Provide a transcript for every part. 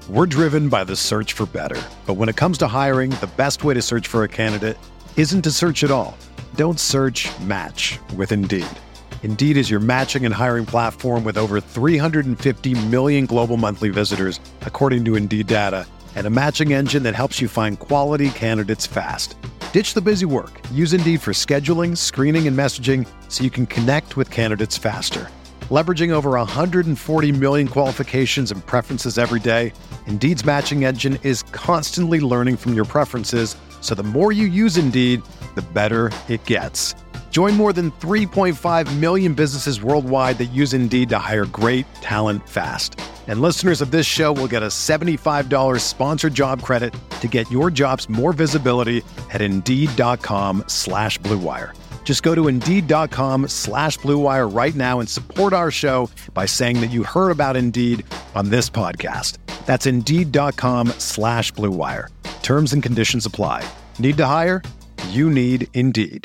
We're driven by the search for better. But when it comes to hiring, the best way to search for a candidate isn't to search at all. Don't search, match with Indeed. Indeed is your matching and hiring platform with over 350 million global monthly visitors, according to Indeed data, and a matching engine that helps you find quality candidates fast. Ditch the busy work. Use Indeed for scheduling, screening, and messaging so you can connect with candidates faster. Leveraging over 140 million qualifications and preferences every day, Indeed's matching engine is constantly learning from your preferences, so the more you use Indeed, the better it gets. Join more than 3.5 million businesses worldwide that use Indeed to hire great talent fast. And listeners of this show will get a $75 sponsored job credit to get your jobs more visibility at Indeed.com/Blue Wire. Just go to Indeed.com/Blue Wire right now and support our show by saying that you heard about Indeed on this podcast. That's Indeed.com/Blue Wire. Terms and conditions apply. Need to hire? You need Indeed.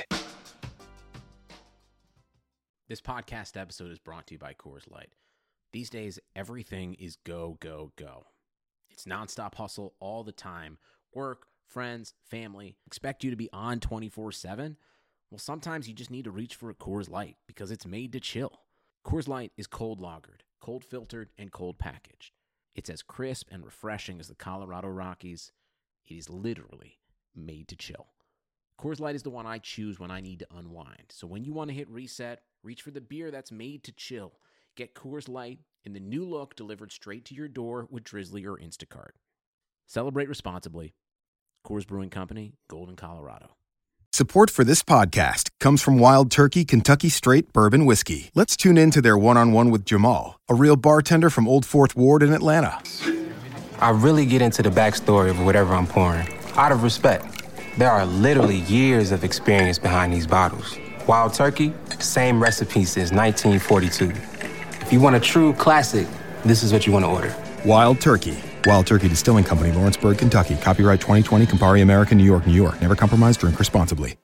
This podcast episode is brought to you by Coors Light. These days, everything is go, go, go. It's nonstop hustle all the time. Work, friends, family, expect you to be on 24/7. Well, sometimes you just need to reach for a Coors Light because it's made to chill. Coors Light is cold lagered, cold filtered, and cold packaged. It's as crisp and refreshing as the Colorado Rockies. It is literally made to chill. Coors Light is the one I choose when I need to unwind. So when you want to hit reset, reach for the beer that's made to chill. Get Coors Light in the new look delivered straight to your door with Drizzly or Instacart. Celebrate responsibly. Coors Brewing Company, Golden, Colorado. Support for this podcast comes from Wild Turkey Kentucky Straight Bourbon Whiskey. Let's tune in to their one-on-one with Jamal, a real bartender from Old Fourth Ward in Atlanta. I really get into the backstory of whatever I'm pouring, out of respect. There are literally years of experience behind these bottles. Wild Turkey, same recipe since 1942. If you want a true classic, this is what you want to order. Wild Turkey. Wild Turkey Distilling Company, Lawrenceburg, Kentucky. Copyright 2020, Campari American, New York, New York. Never compromise, drink responsibly.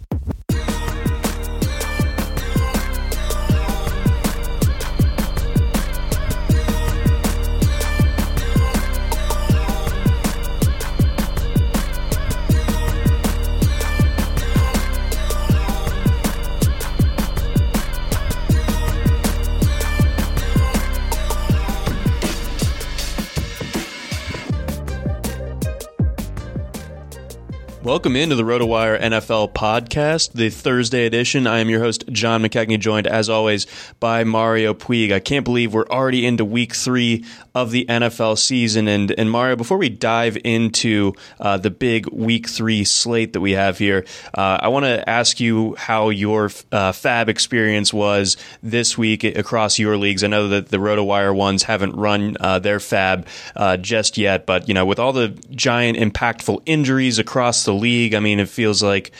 Welcome into the RotoWire NFL podcast, the Thursday edition. I am your host, John McKechnie, joined as always by Mario Puig. I can't believe we're already into week 3 of the NFL season. And Mario, before we dive into the big week 3 slate that we have here, I want to ask you how your fab experience was this week across your leagues. I know that the RotoWire ones haven't run their fab just yet, but with all the giant impactful injuries across the league, I mean, it feels like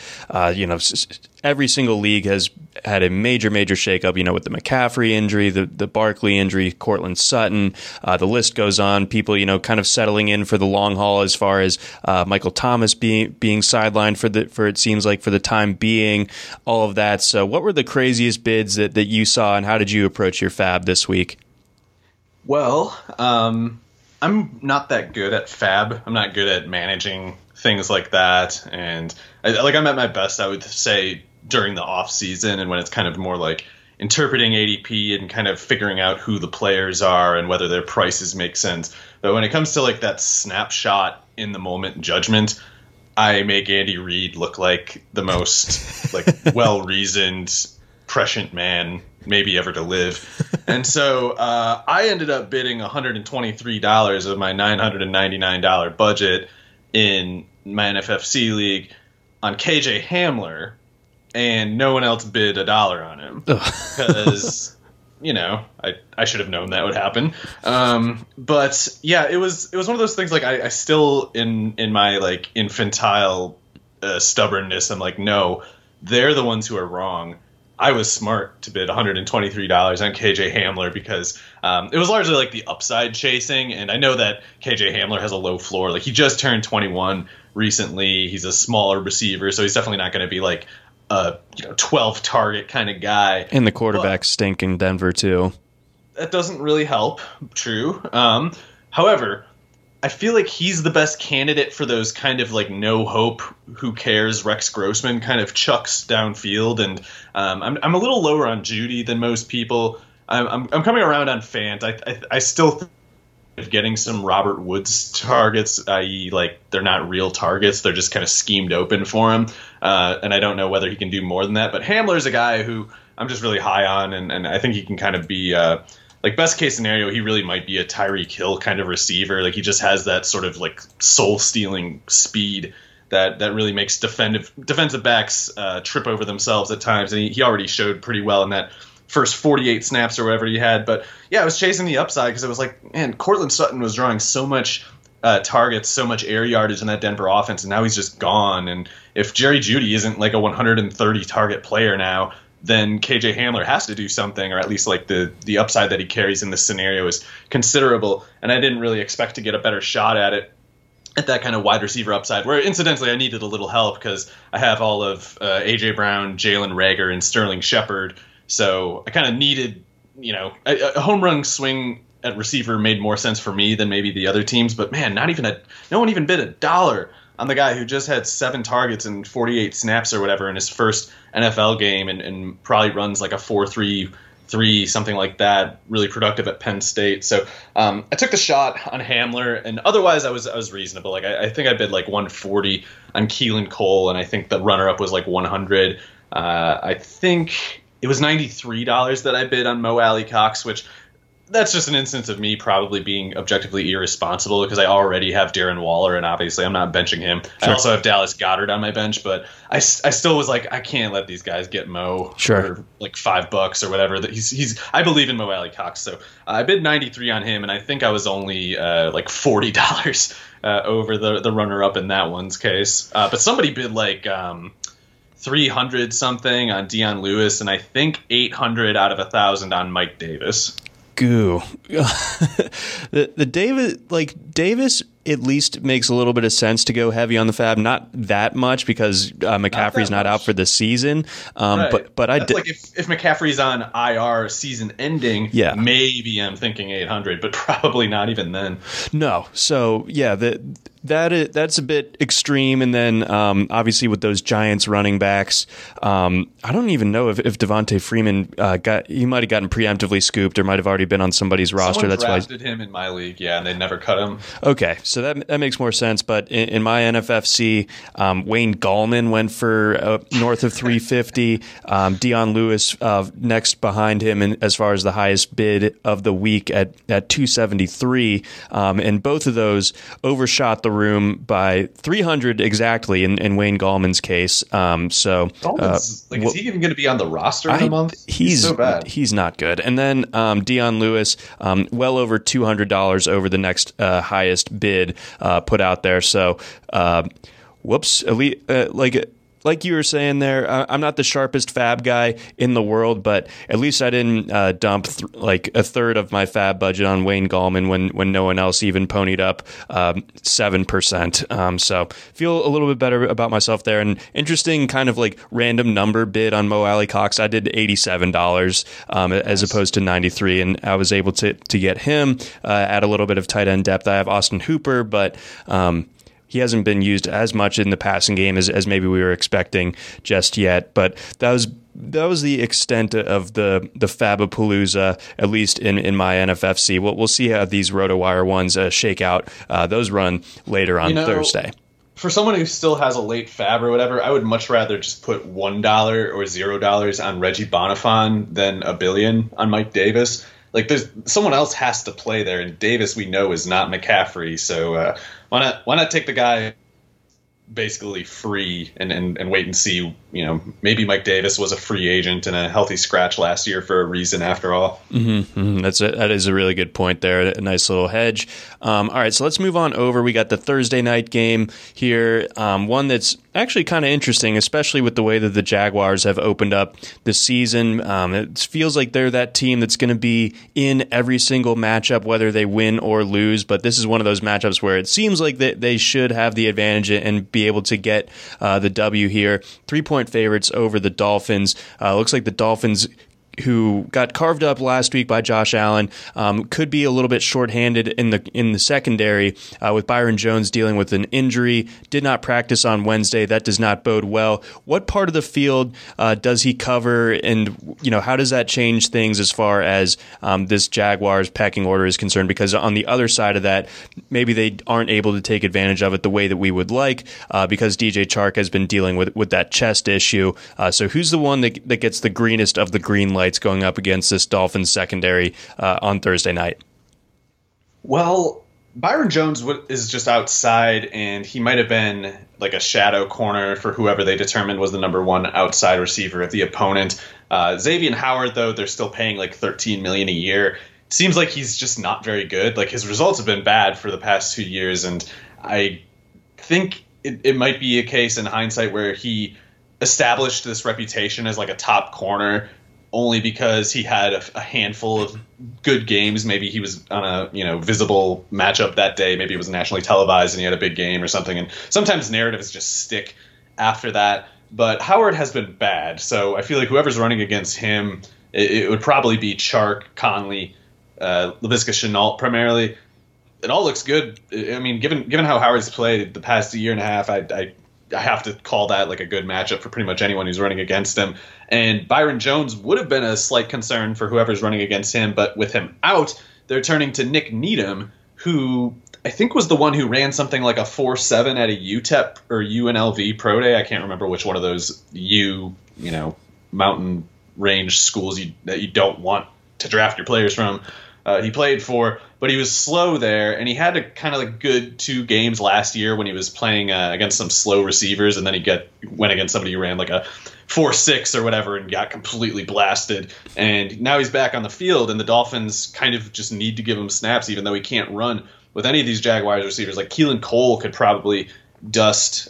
every single league has had a major shakeup, with the McCaffrey injury, the Barkley injury, Cortland Sutton, the list goes on. People, kind of settling in for the long haul as far as Michael Thomas being sidelined for it seems like for the time being, all of that. So what were the craziest bids that you saw, and how did you approach your fab this week? Well, I'm not that good at fab. I'm not good at managing things like that, and I'm at my best, I would say, during the off season, and when it's kind of more like interpreting ADP and kind of figuring out who the players are and whether their prices make sense. But when it comes to like that snapshot in the moment judgment, I make Andy Reid look like the most well-reasoned, prescient man maybe ever to live. And so I ended up bidding $123 of my $999 budget in my NFFC league on KJ Hamler, and no one else bid $1 on him because I should have known that would happen. But yeah, it was one of those things. Like I still in my like infantile stubbornness, I'm like, no, they're the ones who are wrong. I was smart to bid $123 on KJ Hamler because it was largely like the upside chasing. And I know that KJ Hamler has a low floor. Like he just turned 21 recently. He's a smaller receiver, so he's definitely not going to be like a 12 target kind of guy. And the quarterback stink in Denver too. That doesn't really help. True. However, I feel like he's the best candidate for those kind of like no hope, who cares Rex Grossman kind of chucks downfield. And I'm a little lower on Jeudy than most people. I'm coming around on Fant. I still think of getting some Robert Woods targets, i.e. like they're not real targets. They're just kind of schemed open for him. And I don't know whether he can do more than that. But Hamler's a guy who I'm just really high on, and I think he can kind of be like best case scenario, he really might be a Tyreek Hill kind of receiver. Like he just has that sort of like soul stealing speed that really makes defensive backs trip over themselves at times. And he already showed pretty well in that first 48 snaps or whatever he had. But yeah, I was chasing the upside because it was like, man, Cortland Sutton was drawing so much targets, so much air yardage in that Denver offense, and now he's just gone. And if Jerry Jeudy isn't like a 130 target player now, then KJ Hamler has to do something, or at least like the upside that he carries in this scenario is considerable. And I didn't really expect to get a better shot at it at that kind of wide receiver upside, where incidentally I needed a little help because I have all of A.J. Brown, Jalen Reagor, and Sterling Shepard. So I kind of needed, a home run swing at receiver made more sense for me than maybe the other teams. But man, no one even bid $1 on the guy who just had 7 targets and 48 snaps or whatever in his first NFL game, and probably runs like a 4.33, something like that, really productive at Penn State. So I took the shot on Hamler, and otherwise I was reasonable. Like I think I bid like 140 on Keelan Cole, and I think the runner-up was like 100. I think it was $93 that I bid on Mo Alley Cox, which that's just an instance of me probably being objectively irresponsible because I already have Darren Waller, and obviously I'm not benching him. Sure. I also have Dallas Goedert on my bench, but I still was like, I can't let these guys get Mo for like $5 or whatever. I believe in Mo Alley Cox, so I bid 93 on him, and I think I was only like $40 over the runner up in that one's case. But somebody bid like 300 something on Dion Lewis, and I think 800 out of 1,000 on Mike Davis. Goo. the Davis at least makes a little bit of sense to go heavy on the fab. Not that much because McCaffrey's not out for the season. Right. But like if McCaffrey's on IR season ending, yeah, maybe I'm thinking 800, but probably not even then. No. So yeah, that's a bit extreme. And then obviously with those Giants running backs, I don't even know if Devontae Freeman he might have gotten preemptively scooped or might have already been on somebody's roster. Someone drafted him in my league, yeah, and they never cut him. Okay, so that makes more sense. But in my NFFC, Wayne Gallman went for north of 350. Dion Lewis next behind him, and as far as the highest bid of the week at 273, and both of those overshot the room by 300 exactly in Wayne Gallman's case. So is he even going to be on the roster in a month? He's so bad. He's not good. And then Dion Lewis, well over $200 over the next highest bid put out there. So, whoops, like you were saying there, I'm not the sharpest fab guy in the world, but at least I didn't dump like a third of my fab budget on Wayne Gallman when no one else even ponied up 7%. So feel a little bit better about myself there. And interesting kind of like random number bid on Mo Alley Cox. I did $87 as opposed to 93, and I was able to get him, add a little bit of tight end depth. I have Austin Hooper, but he hasn't been used as much in the passing game as maybe we were expecting just yet. But that was the extent of the Fabapalooza, at least in my NFFC. We'll see how these RotoWire ones shake out. Those run later on Thursday. For someone who still has a late fab or whatever, I would much rather just put $1 or $0 on Reggie Bonifant than $1 billion on Mike Davis. Like, there's someone else has to play there, and Davis we know is not McCaffrey. So why not take the guy basically free and wait and see? Maybe Mike Davis was a free agent and a healthy scratch last year for a reason after all. That is a really good point there. A nice little hedge. All right, so let's move on over. We got the Thursday night game here. One that's actually kind of interesting, especially with the way that the Jaguars have opened up the season. It feels like they're that team that's going to be in every single matchup, whether they win or lose. But this is one of those matchups where it seems like they should have the advantage and be able to get the W here. 3-point favorites over the Dolphins. Looks like the Dolphins, who got carved up last week by Josh Allen, could be a little bit shorthanded in the secondary with Byron Jones dealing with an injury. Did not practice on Wednesday. That does not bode well. What part of the field does he cover, and how does that change things as far as this Jaguars pecking order is concerned? Because on the other side of that, maybe they aren't able to take advantage of it the way that we would like, because DJ Chark has been dealing with that chest issue. So who's the one that gets the greenest of the green lights going up against this Dolphins secondary on Thursday night? Well, Byron Jones is just outside, and he might have been like a shadow corner for whoever they determined was the number one outside receiver of the opponent. Xavier Howard, though, they're still paying like $13 million a year. It seems like he's just not very good. Like, his results have been bad for the past 2 years, and I think it might be a case in hindsight where he established this reputation as like a top corner only because he had a handful of good games. Maybe he was on a visible matchup that day. Maybe it was nationally televised and he had a big game or something. And sometimes narratives just stick after that. But Howard has been bad, so I feel like whoever's running against him, it would probably be Chark, Conley, Laviska Shenault primarily. It all looks good. I mean, given how Howard's played the past year and a half, I have to call that like a good matchup for pretty much anyone who's running against him. And Byron Jones would have been a slight concern for whoever's running against him, but with him out, they're turning to Nick Needham, who I think was the one who ran something like a 4.7 at a UTEP or UNLV Pro Day. I can't remember which one of those mountain range schools that you don't want to draft your players from. He played for, but he was slow there, and he had a kind of like good 2 games last year when he was playing against some slow receivers, and then he went against somebody who ran like a 4.6 or whatever and got completely blasted. And now he's back on the field, and the Dolphins kind of just need to give him snaps, even though he can't run with any of these Jaguars receivers. Like Keelan Cole could probably dust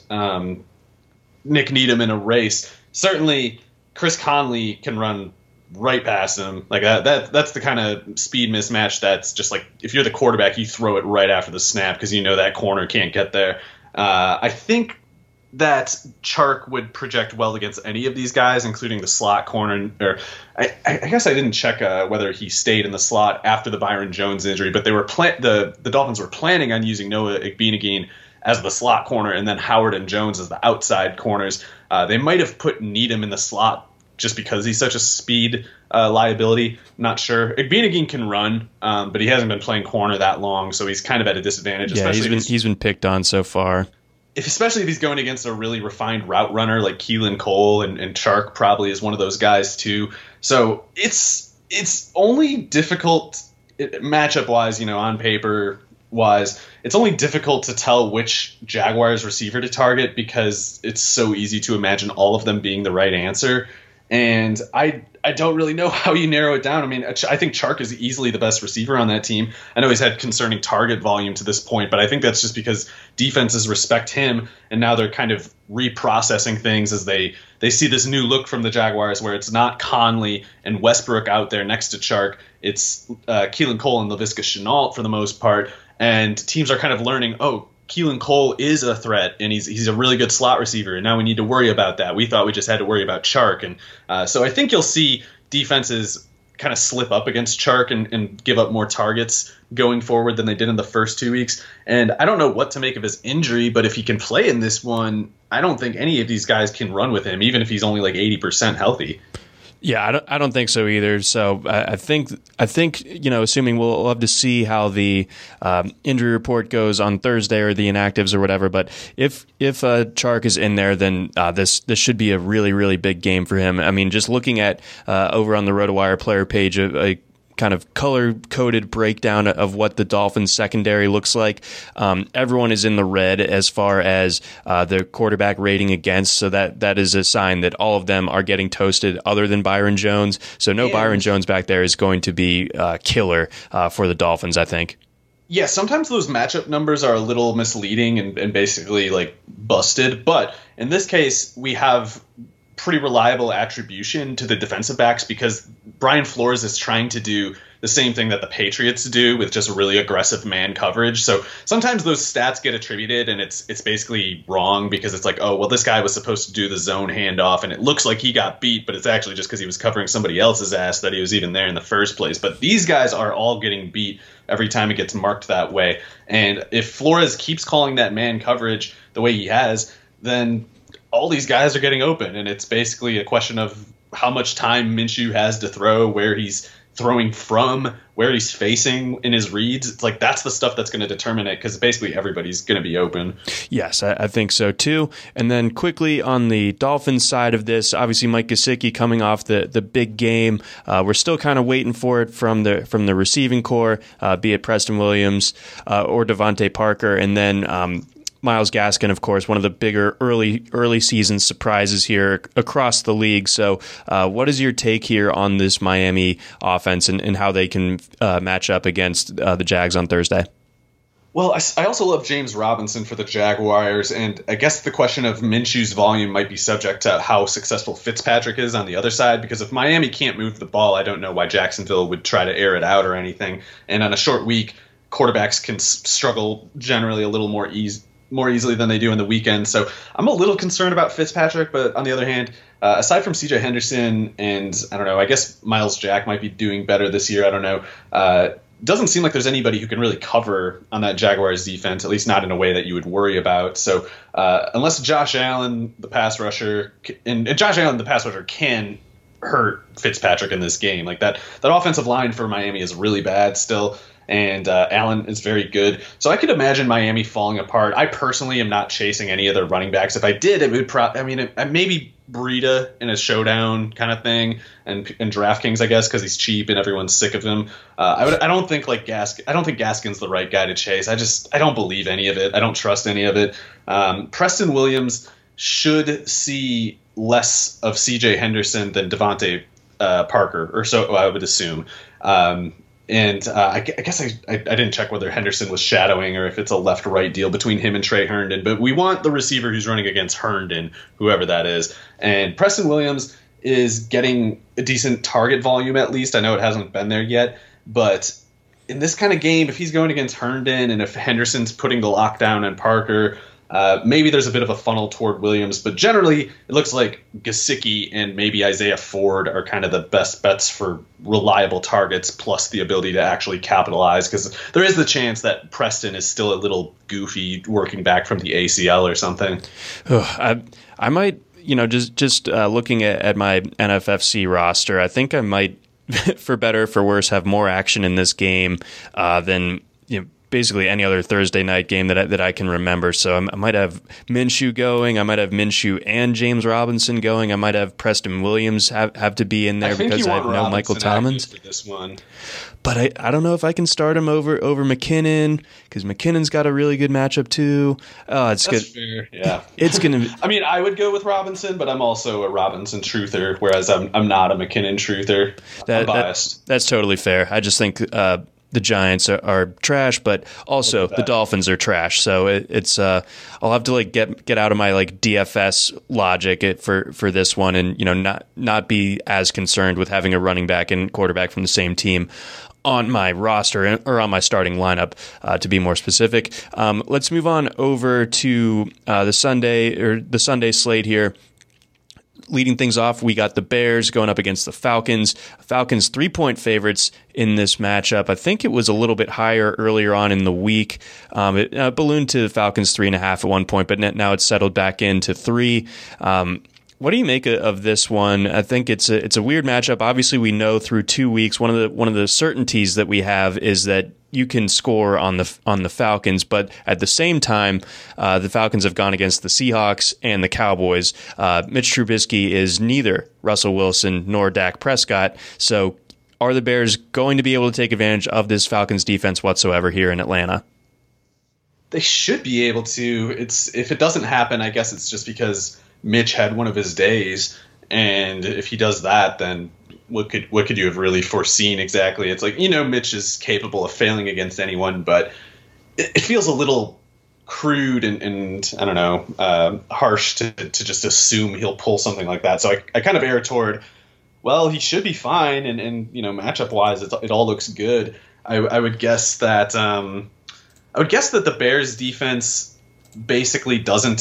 Nick Needham in a race. Certainly, Chris Conley can run right past him. Like that's the kind of speed mismatch that's just like, if you're the quarterback, you throw it right after the snap because you know that corner can't get there. I think that Chark would project well against any of these guys, including the slot corner. Or I guess I didn't check whether he stayed in the slot after the Byron Jones injury, but they were the Dolphins were planning on using Noah Igbinoghene as the slot corner and then Howard and Jones as the outside corners. They might have put Needham in the slot just because he's such a speed liability. Not sure. Igbinoghene can run, but he hasn't been playing corner that long, so he's kind of at a disadvantage. Yeah, he's been picked on so far. Especially if he's going against a really refined route runner like Keelan Cole, and Chark probably is one of those guys too. So it's only difficult matchup-wise, on paper-wise. It's only difficult to tell which Jaguars receiver to target because it's so easy to imagine all of them being the right answer. And I don't really know how you narrow it down. I mean, I think Chark is easily the best receiver on that team. I know he's had concerning target volume to this point, but I think that's just because defenses respect him, and now they're kind of reprocessing things as they see this new look from the Jaguars where it's not Conley and Westbrook out there next to Chark. It's Keelan Cole and Laviska Shenault for the most part, and teams are kind of learning, Keelan Cole is a threat, and he's a really good slot receiver, and now we need to worry about that. We thought we just had to worry about Chark. And so I think you'll see defenses kind of slip up against Chark and give up more targets going forward than they did in the first 2 weeks. And I don't know what to make of his injury, but if he can play in this one, I don't think any of these guys can run with him, even if he's only like 80% healthy. Yeah, I don't think so either. So I think assuming we'll have to see how the injury report goes on Thursday or the inactives or whatever. But if Chark is in there, then this should be a really, really big game for him. I mean, just looking at over on the RotoWire player page, a kind of color-coded breakdown of what the Dolphins secondary looks like. Everyone is in the red as far as the quarterback rating against, so that is a sign that all of them are getting toasted other than Byron Jones. So Byron Jones back there is going to be killer for the Dolphins, I think. Yeah, sometimes those matchup numbers are a little misleading and basically like busted, but in this case, we have pretty reliable attribution to the defensive backs because Brian Flores is trying to do the same thing that the Patriots do with just really aggressive man coverage. So sometimes those stats get attributed, and it's basically wrong because it's like, oh, well, this guy was supposed to do the zone handoff, and it looks like he got beat, but it's actually just because he was covering somebody else's ass that he was even there in the first place. But these guys are all getting beat every time it gets marked that way. And if Flores keeps calling that man coverage the way he has, then all these guys are getting open, and it's basically a question of how much time Minshew has to throw, where he's throwing from, where he's facing in his reads. It's like that's the stuff that's going to determine it, because basically everybody's going to be open. Yes, I think so too. And then quickly on the Dolphins side of this, obviously Mike Gesicki coming off the big game. We're still kind of waiting for it from the receiving core, be it Preston Williams or Devontae Parker, and then Myles Gaskin, of course, one of the bigger early season surprises here across the league. So what is your take here on this Miami offense and how they can match up against the Jags on Thursday? Well, I also love James Robinson for the Jaguars, and I guess the question of Minshew's volume might be subject to how successful Fitzpatrick is on the other side, because if Miami can't move the ball, I don't know why Jacksonville would try to air it out or anything. And on a short week, quarterbacks can struggle generally a little more easily than they do in the weekend. So I'm a little concerned about Fitzpatrick, but on the other hand, aside from CJ Henderson and I don't know, I guess Miles Jack might be doing better this year. I don't know. Doesn't seem like there's anybody who can really cover on that Jaguars defense, at least not in a way that you would worry about. So unless Josh Allen, the pass rusher, and Josh Allen, the pass rusher, can hurt Fitzpatrick in this game. Like that offensive line for Miami is really bad still. And Allen is very good. So I could imagine Miami falling apart. I personally am not chasing any of their running backs. If I did, it would maybe Breida in a showdown kind of thing, and DraftKings, I guess, because he's cheap and everyone's sick of him. I don't think Gaskin's the right guy to chase. I don't believe any of it. I don't trust any of it. Preston Williams should see less of CJ Henderson than Devontae Parker, or so I would assume. And I guess I didn't check whether Henderson was shadowing or if it's a left-right deal between him and Trey Herndon. But we want the receiver who's running against Herndon, whoever that is. And Preston Williams is getting a decent target volume at least. I know it hasn't been there yet. But in this kind of game, if he's going against Herndon and if Henderson's putting the lockdown on Parker, maybe there's a bit of a funnel toward Williams, but generally it looks like Gesicki and maybe Isaiah Ford are kind of the best bets for reliable targets, plus the ability to actually capitalize, because there is the chance that Preston is still a little goofy working back from the ACL or something. I might, just looking at my NFFC roster, I think I might, for better or for worse, have more action in this game than basically any other Thursday night game that I can remember. So I might have Minshew going. I might have Minshew and James Robinson going. I might have Preston Williams have to be in there because I have no Michael Thomas for this one. But I don't know if I can start him over McKinnon, because McKinnon's got a really good matchup too. That's good. Fair. Yeah, it's gonna. I mean, I would go with Robinson, but I'm also a Robinson truther, whereas I'm not a McKinnon truther. I'm biased. That's totally fair. I just think the Giants are trash, but also the Dolphins are trash. So it's I'll have to get out of my DFS logic for this one, and not be as concerned with having a running back and quarterback from the same team on my roster or on my starting lineup, to be more specific. Let's move on over to the Sunday slate here. Leading things off, we got the Bears going up against the Falcons. Falcons 3-point favorites in this matchup. I think it was a little bit higher earlier on in the week. It ballooned to the Falcons 3.5 at one point, but now it's settled back into 3. What do you make of this one? I think it's a weird matchup. Obviously, we know through 2 weeks one of the certainties that we have is that you can score on the Falcons, but at the same time, the Falcons have gone against the Seahawks and the Cowboys. Mitch Trubisky is neither Russell Wilson nor Dak Prescott, so are the Bears going to be able to take advantage of this Falcons defense whatsoever here in Atlanta? They should be able to. If it doesn't happen, I guess it's just because Mitch had one of his days, and if he does that, then what could you have really foreseen exactly? It's like, Mitch is capable of failing against anyone, but it feels a little crude and I don't know, harsh to just assume he'll pull something like that. So I kind of err toward well, he should be fine, and matchup wise, it all looks good. I would guess that the Bears defense basically doesn't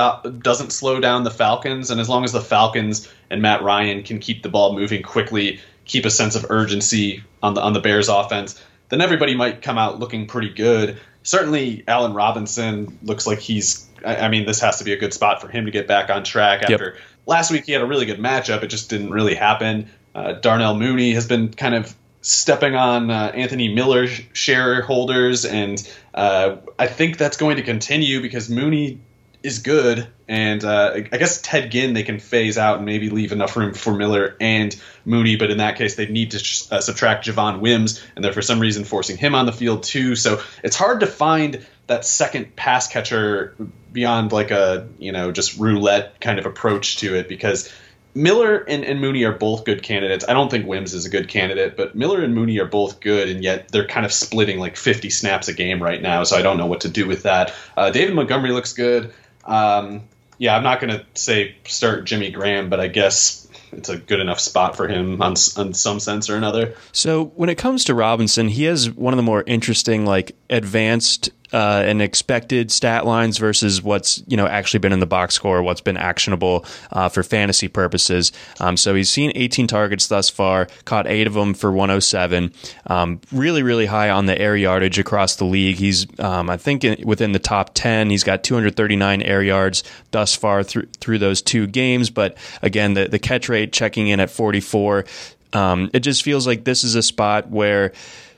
slow down the Falcons, and as long as the Falcons and Matt Ryan can keep the ball moving quickly, keep a sense of urgency on the Bears offense, then everybody might come out looking pretty good. Certainly, Allen Robinson looks like this has to be a good spot for him to get back on track after last week. He had a really good matchup. It just didn't really happen. Darnell Mooney has been kind of stepping on Anthony Miller's shareholders, and I think that's going to continue because Mooney is good, and I guess Ted Ginn they can phase out and maybe leave enough room for Miller and Mooney, but in that case they'd need to subtract Javon Wims, and they're for some reason forcing him on the field too, so it's hard to find that second pass catcher beyond like a just roulette kind of approach to it, because Miller and Mooney are both good candidates. I don't think Wims is a good candidate, but Miller and Mooney are both good, and yet they're kind of splitting like 50 snaps a game right now, so I don't know what to do with that. David Montgomery looks good. I'm not going to say start Jimmy Graham, but I guess it's a good enough spot for him on some sense or another. So when it comes to Robinson, he has one of the more interesting, like advanced and expected stat lines versus what's actually been in the box score, what's been actionable for fantasy purposes. So he's seen 18 targets thus far, caught 8 of them for 107. Really, really high on the air yardage across the league. He's I think within the top 10. He's got 239 air yards thus far through those 2 games. But again, the catch rate checking in at 44. It just feels like this is a spot where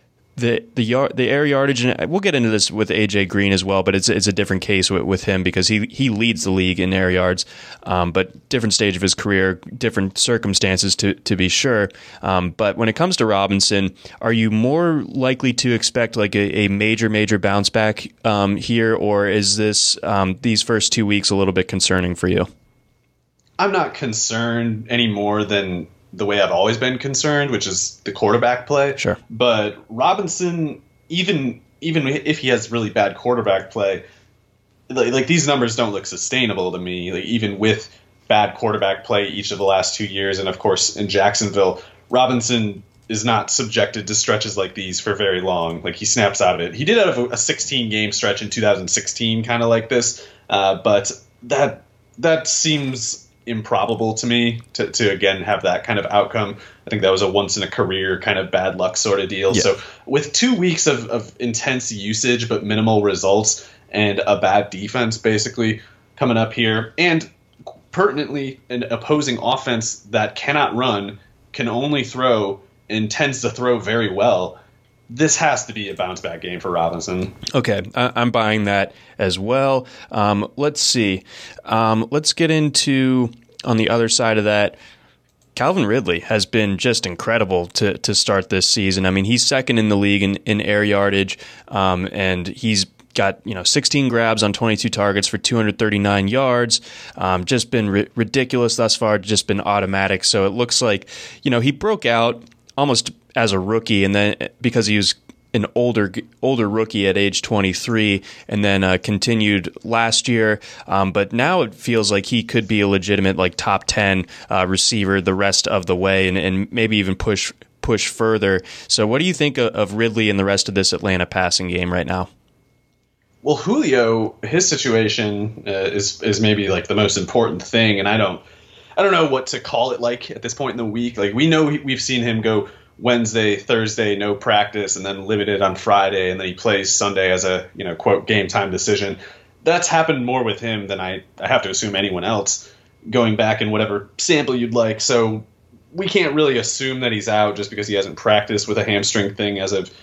the air yardage, and we'll get into this with AJ Green as well, but it's a different case with him because he leads the league in air yards, but different stage of his career, different circumstances to be sure. But when it comes to Robinson, are you more likely to expect like a major bounce back here, or is this these first 2 weeks a little bit concerning for you? I'm not concerned any more than the way I've always been concerned, which is the quarterback play. Sure. But Robinson, even if he has really bad quarterback play, like these numbers don't look sustainable to me. Like even with bad quarterback play each of the last 2 years, and of course in Jacksonville, Robinson is not subjected to stretches like these for very long. Like he snaps out of it. He did out of a 16-game stretch in 2016, kind of like this, but that seems improbable to me to again have that kind of outcome. I think that was a once in a career kind of bad luck sort of deal. Yeah. So with 2 weeks of intense usage but minimal results and a bad defense basically coming up here, and pertinently an opposing offense that cannot run, can only throw, and tends to throw very well, this has to be a bounce back game for Robinson. Okay, I'm buying that as well. Let's see. Let's get into, on the other side of that, Calvin Ridley has been just incredible to start this season. I mean, he's second in the league in air yardage, and he's got 16 grabs on 22 targets for 239 yards. Just been ridiculous thus far, just been automatic. So it looks like, he broke out almost as a rookie, and then because he was an older rookie at age 23, and then continued last year. But now it feels like he could be a legitimate like top 10 receiver the rest of the way, and maybe even push further. So what do you think of Ridley and the rest of this Atlanta passing game right now? Well, Julio, his situation is maybe like the most important thing, and I don't know what to call it like at this point in the week. Like we know we've seen him go Wednesday, Thursday, no practice, and then limited on Friday, and then he plays Sunday as a, quote, game time decision. That's happened more with him than I have to assume anyone else, going back in whatever sample you'd like. So we can't really assume that he's out just because he hasn't practiced with a hamstring thing as of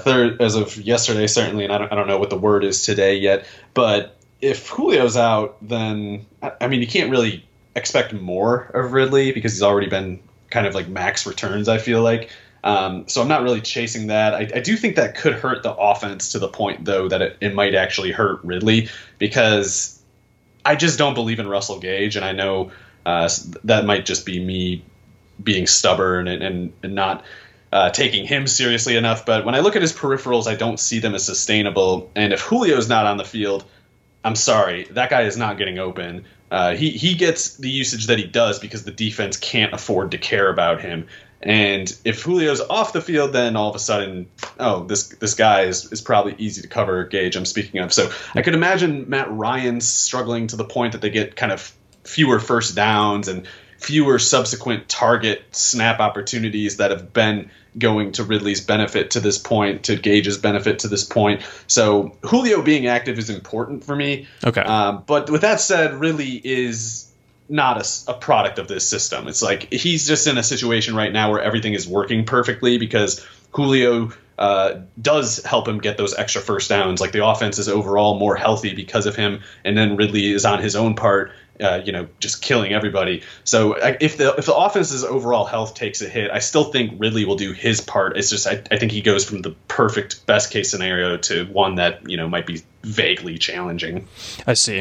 yesterday, certainly, and I don't know what the word is today yet. But if Julio's out, then, I mean, you can't really expect more of Ridley because he's already been kind of like max returns, I feel like. So I'm not really chasing that. I do think that could hurt the offense to the point, though, that it might actually hurt Ridley, because I just don't believe in Russell Gage, and I know that might just be me being stubborn and not taking him seriously enough. But when I look at his peripherals, I don't see them as sustainable. And if Julio's not on the field, I'm sorry, that guy is not getting open. He gets the usage that he does because the defense can't afford to care about him. And if Julio's off the field, then all of a sudden, this guy is probably easy to cover. Gage, I'm speaking of. So I could imagine Matt Ryan struggling to the point that they get kind of fewer first downs and fewer subsequent target snap opportunities that have been going to Ridley's benefit to this point, to Gage's benefit to this point. So Julio being active is important for me. Okay. But with that said, Ridley is not a product of this system. It's like he's just in a situation right now where everything is working perfectly because Julio does help him get those extra first downs. Like the offense is overall more healthy because of him, and then Ridley is on his own part, just killing everybody. So if the offense's overall health takes a hit, I still think Ridley will do his part. It's just I think he goes from the perfect best case scenario to one that might be vaguely challenging. I see.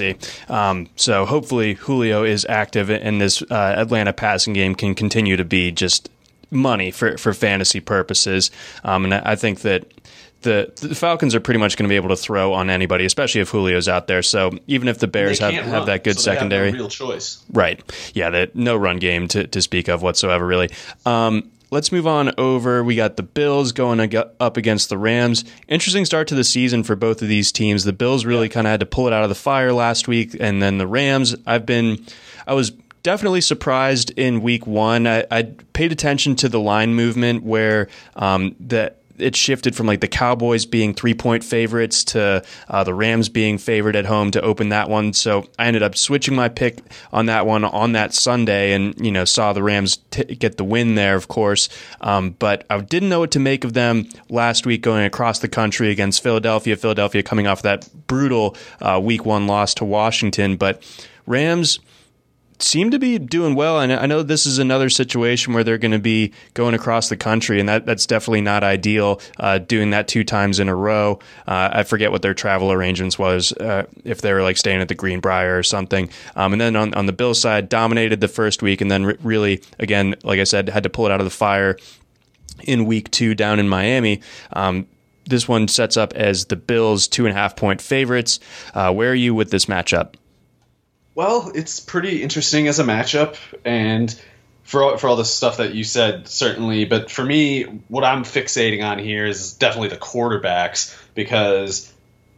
So hopefully Julio is active, and this Atlanta passing game can continue to be just money for fantasy purposes. And I think that the Falcons are pretty much going to be able to throw on anybody, especially if Julio's out there. So even if the Bears have that good secondary, they have no real choice. Right? Yeah, no run game to speak of whatsoever, really. Let's move on over. We got the Bills going up against the Rams. Interesting start to the season for both of these teams. The Bills really kind of had to pull it out of the fire last week, and then the Rams. I was definitely surprised in week one. I paid attention to the line movement where it shifted from like the Cowboys being 3-point favorites to the Rams being favored at home to open that one. So I ended up switching my pick on that one on that Sunday and, saw the Rams get the win there, of course. But I didn't know what to make of them last week going across the country against Philadelphia. Philadelphia coming off that brutal week one loss to Washington. But Rams seem to be doing well, and I know this is another situation where they're going to be going across the country, and that's definitely not ideal, doing that 2 times in a row. I forget what their travel arrangements was, if they were like staying at the Greenbrier or something. And then on the Bills side, dominated the first week, and then really, again, like I said, had to pull it out of the fire in week 2 down in Miami. This one sets up as the Bills 2.5-point favorites. Where are you with this matchup? Well, it's pretty interesting as a matchup, and for all the stuff that you said, certainly. But for me, what I'm fixating on here is definitely the quarterbacks, because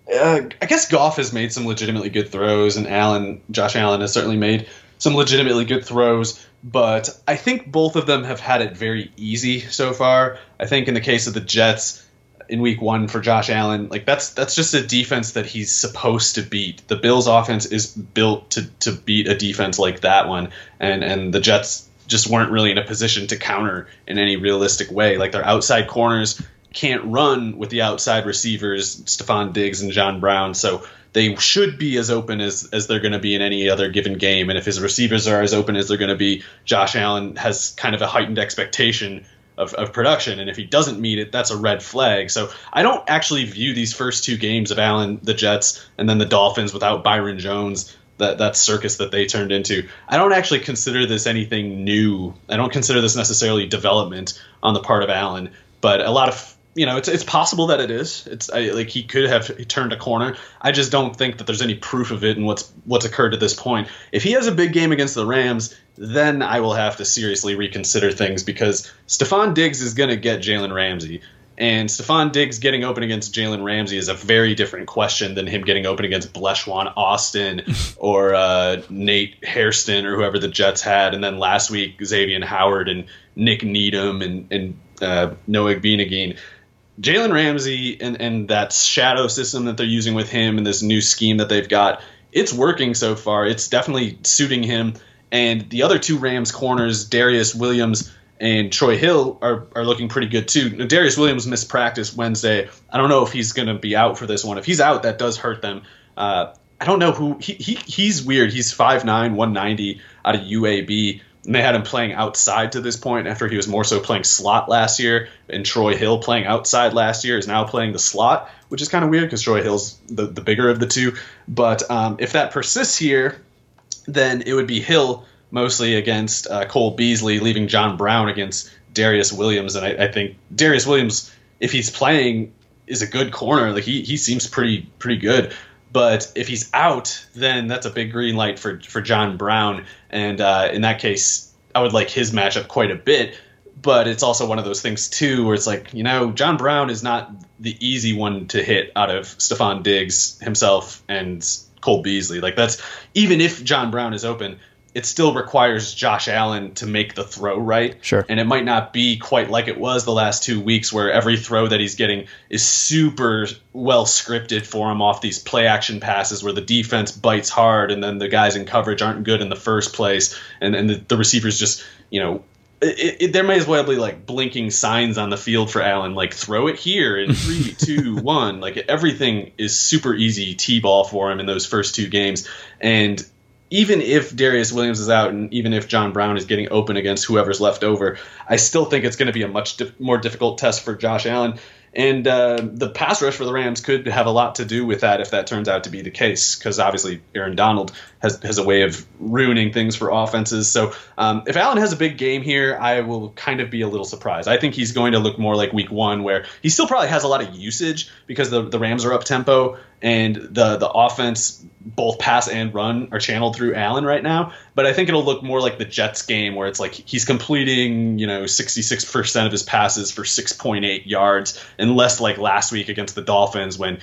I guess Goff has made some legitimately good throws, and Josh Allen has certainly made some legitimately good throws. But I think both of them have had it very easy so far. I think in the case of the Jets, in week 1 for Josh Allen, like that's just a defense that he's supposed to beat. The Bills offense is built to beat a defense like that one, and the Jets just weren't really in a position to counter in any realistic way. Like their outside corners can't run with the outside receivers, Stephon Diggs and John Brown, so they should be as open as they're going to be in any other given game. And if his receivers are as open as they're going to be, Josh Allen has kind of a heightened expectation of production, and if he doesn't meet it, that's a red flag. So I don't actually view these first 2 games of Allen, the Jets, and then the Dolphins without Byron Jones, that circus that they turned into. I don't actually consider this anything new. I don't consider this necessarily development on the part of Allen, but a lot of it's possible that it is. Like he could have turned a corner. I just don't think that there's any proof of it in what's occurred to this point. If he has a big game against the Rams, then I will have to seriously reconsider things, because Stephon Diggs is going to get Jalen Ramsey. And Stephon Diggs getting open against Jalen Ramsey is a very different question than him getting open against Bleshwan Austin or Nate Hairston or whoever the Jets had. And then last week, Xavier Howard and Nick Needham and Noah Igbinoghene. Jalen Ramsey and that shadow system that they're using with him and this new scheme that they've got, it's working so far. It's definitely suiting him. And the other 2 Rams corners, Darius Williams and Troy Hill, are looking pretty good too. Now, Darius Williams missed practice Wednesday. I don't know if he's going to be out for this one. If he's out, that does hurt them. I don't know who he's weird. He's 5'9", 190 out of UAB. And they had him playing outside to this point after he was more so playing slot last year. And Troy Hill, playing outside last year, is now playing the slot, which is kind of weird because Troy Hill's the bigger of the 2. But if that persists here, then it would be Hill mostly against Cole Beasley, leaving John Brown against Darius Williams. And I think Darius Williams, if he's playing, is a good corner. Like he seems pretty good. But if he's out, then that's a big green light for John Brown. And in that case, I would like his matchup quite a bit. But it's also one of those things, too, where it's like, John Brown is not the easy one to hit out of Stephon Diggs himself and Cole Beasley. Like, that's, even if John Brown is open, it still requires Josh Allen to make the throw right. Sure. And it might not be quite like it was the last 2 weeks, where every throw that he's getting is super well scripted for him off these play action passes where the defense bites hard and then the guys in coverage aren't good in the first place. And the receivers just, there may as well be like blinking signs on the field for Allen, like throw it here in 3, 2, 1. Like everything is super easy T-ball for him in those first 2 games. And even if Darius Williams is out and even if John Brown is getting open against whoever's left over, I still think it's going to be a much more difficult test for Josh Allen. And the pass rush for the Rams could have a lot to do with that if that turns out to be the case, because obviously Aaron Donald has a way of ruining things for offenses. So if Allen has a big game here, I will kind of be a little surprised. I think he's going to look more like week 1, where he still probably has a lot of usage because the Rams are up tempo and the offense, both pass and run, are channeled through Allen right now. But I think it'll look more like the Jets game, where it's like he's completing 66% of his passes for 6.8 yards, and less like last week against the Dolphins when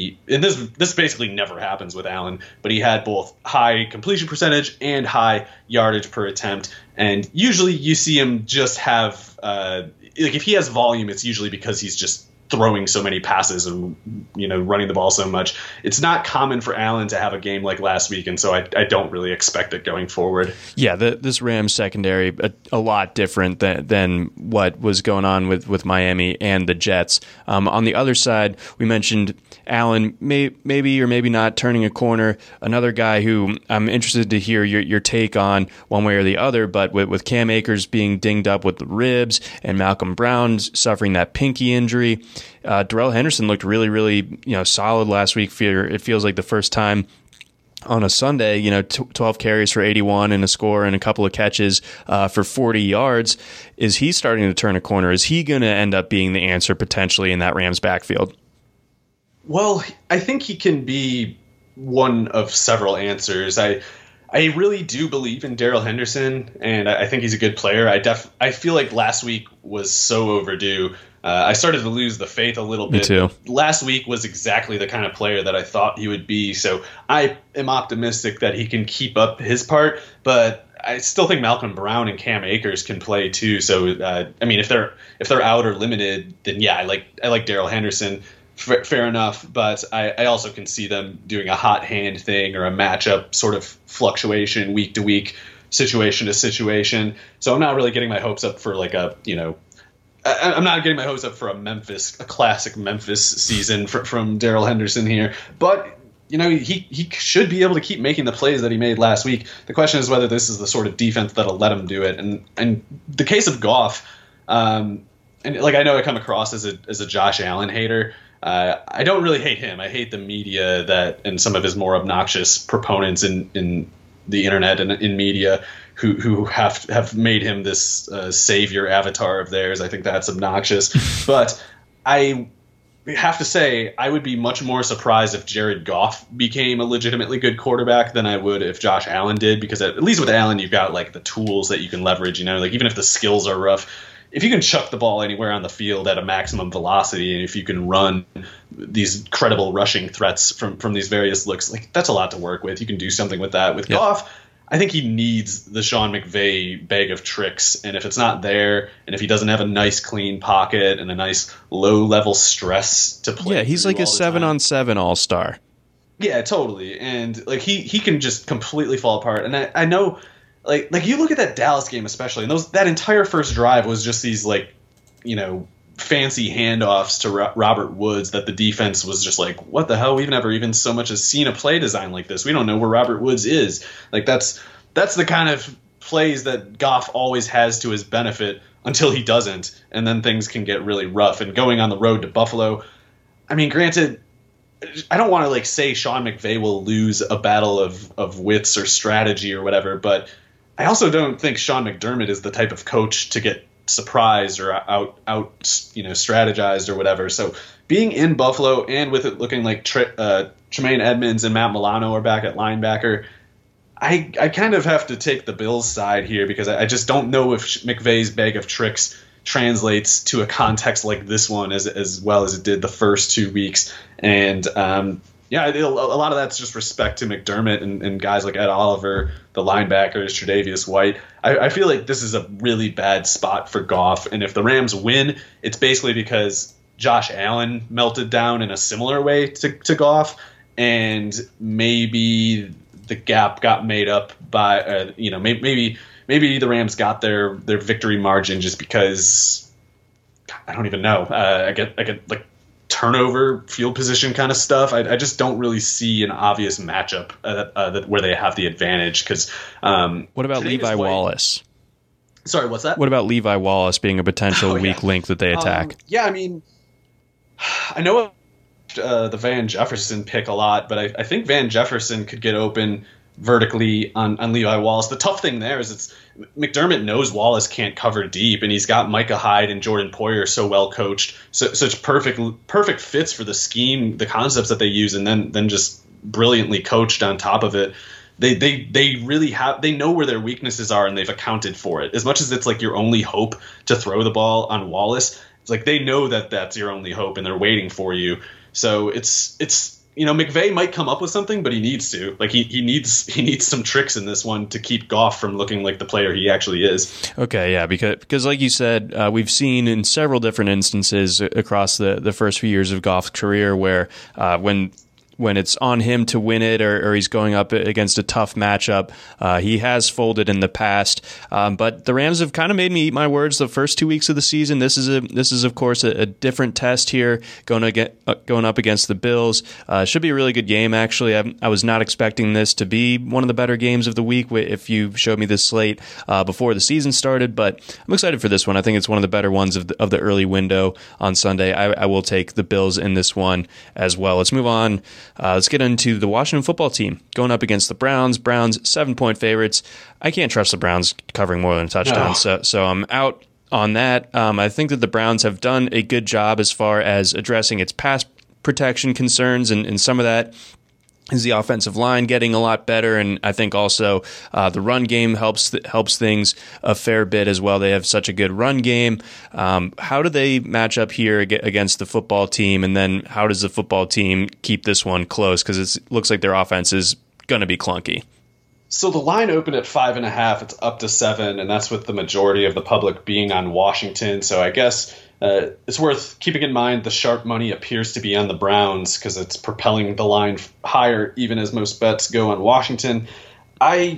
this basically never happens with Allen, but he had both high completion percentage and high yardage per attempt. And usually you see him just have if he has volume, it's usually because he's just throwing so many passes and running the ball so much. It's not common for Allen to have a game like last week, and so I don't really expect it going forward. Yeah, this Rams secondary a lot different than what was going on with Miami and the Jets. On the other side, we mentioned Allen maybe or maybe not turning a corner. Another guy who I'm interested to hear your take on one way or the other, but with Cam Akers being dinged up with the ribs and Malcolm Brown suffering that pinky injury, Darrell Henderson looked really, really solid last week. It feels like the first time on a Sunday, 12 carries for 81 and a score and a couple of catches for 40 yards. Is he starting to turn a corner? Is he going to end up being the answer potentially in that Rams backfield? Well, I think he can be one of several answers. I really do believe in Darrell Henderson, and I think he's a good player. I feel like last week was so overdue. I started to lose the faith a little bit. Me too. Last week was exactly the kind of player that I thought he would be, so I am optimistic that he can keep up his part, but I still think Malcolm Brown and Cam Akers can play too. So if they're out or limited, then yeah, I like Darrell Henderson. Fair enough, but I also can see them doing a hot hand thing or a matchup sort of fluctuation week to week, situation to situation. So I'm not really getting my hopes up for like I'm not getting my hopes up for a classic Memphis season from Darrell Henderson here. But he should be able to keep making the plays that he made last week. The question is whether this is the sort of defense that'll let him do it. And the case of Goff, and like I know I come across as a Josh Allen hater. I don't really hate him. I hate the media and some of his more obnoxious proponents in the internet and in media who have made him this savior avatar of theirs. I think that's obnoxious. But I have to say, I would be much more surprised if Jared Goff became a legitimately good quarterback than I would if Josh Allen did, because at least with Allen, you've got like the tools that you can leverage, like even if the skills are rough, if you can chuck the ball anywhere on the field at a maximum velocity, and if you can run these credible rushing threats from these various looks, like that's a lot to work with. You can do something with that. With Goff, I think he needs the Sean McVay bag of tricks, and if it's not there, and if he doesn't have a nice clean pocket and a nice low-level stress to play, yeah, he's like a 7-on-7 all-star. Yeah, totally, and like he can just completely fall apart. And I know. Like you look at that Dallas game especially, and that entire first drive was just these fancy handoffs to Robert Woods that the defense was just like, what the hell? We've never even so much as seen a play design like this. We don't know where Robert Woods is. Like that's the kind of plays that Goff always has to his benefit until he doesn't, and then things can get really rough. And going on the road to Buffalo, I mean, granted, I don't want to say Sean McVay will lose a battle of wits or strategy or whatever, but I also don't think Sean McDermott is the type of coach to get surprised or out strategized or whatever. So being in Buffalo and with it looking like Tremaine Edmonds and Matt Milano are back at linebacker, I kind of have to take the Bills' side here because I just don't know if McVay's bag of tricks translates to a context like this one as well as it did the first 2 weeks. And a lot of that's just respect to McDermott and guys like Ed Oliver, the linebackers, Tre'Davious White. I feel like this is a really bad spot for Goff. And if the Rams win, it's basically because Josh Allen melted down in a similar way to Goff, and maybe the gap got made up by maybe the Rams got their victory margin just because I don't even know. I get like turnover, field position kind of stuff. I just don't really see an obvious matchup where they have the advantage. Because what about Levi Wallace? Sorry, what's that? What about Levi Wallace being a potential weak link that they attack? I mean, I know the Van Jefferson pick a lot, but I think Van Jefferson could get open vertically on Levi Wallace. The tough thing there is McDermott knows Wallace can't cover deep, and he's got Micah Hyde and Jordan Poyer so well coached, such perfect fits for the scheme, the concepts that they use, and then just brilliantly coached on top of it. They really they know where their weaknesses are, and they've accounted for it. As much as it's like your only hope to throw the ball on Wallace, it's like they know that that's your only hope, and they're waiting for you. So it's McVay might come up with something, but he needs to. Like he needs some tricks in this one to keep Goff from looking like the player he actually is. Okay, yeah, because like you said, we've seen in several different instances across the first few years of Goff's career where when it's on him to win it or he's going up against a tough matchup, he has folded in the past. But the Rams have kind of made me eat my words the first 2 weeks of the season. This is of course a different test here going up against the Bills. Should be a really good game, actually. I was not expecting this to be one of the better games of the week if you showed me this slate before the season started, but I'm excited for this one. I think it's one of the better ones of the early window on Sunday. I will take the Bills in this one as well. Let's move on. Let's get into the Washington football team going up against the Browns. Browns 7-point favorites. I can't trust the Browns covering more than a touchdown, so I'm out on that. I think that the Browns have done a good job as far as addressing its pass protection concerns, and some of that is the offensive line getting a lot better, and I think also the run game helps things a fair bit as well. They have such a good run game. How do they match up here against the football team, and then how does the football team keep this one close? Because it looks like their offense is going to be clunky. So the line opened at 5.5. It's up to 7, and that's with the majority of the public being on Washington. So I guess it's worth keeping in mind the sharp money appears to be on the Browns because it's propelling the line higher, even as most bets go on Washington. I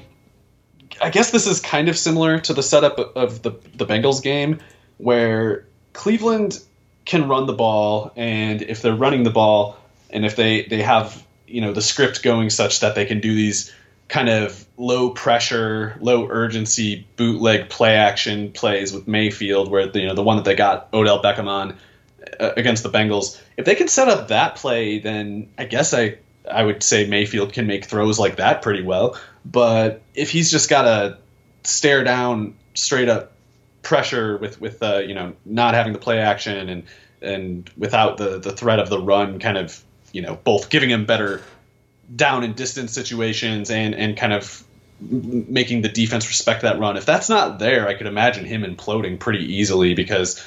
guess this is kind of similar to the setup of the Bengals game, where Cleveland can run the ball, and if they're running the ball, and if they have the script going such that they can do these kind of low pressure, low urgency bootleg play action plays with Mayfield, where the one that they got Odell Beckham on against the Bengals. If they can set up that play, then I guess I would say Mayfield can make throws like that pretty well. But if he's just got to stare down straight up pressure with not having the play action and without the threat of the run, kind of both giving him better down and distance situations and kind of making the defense respect that run. If that's not there, I could imagine him imploding pretty easily because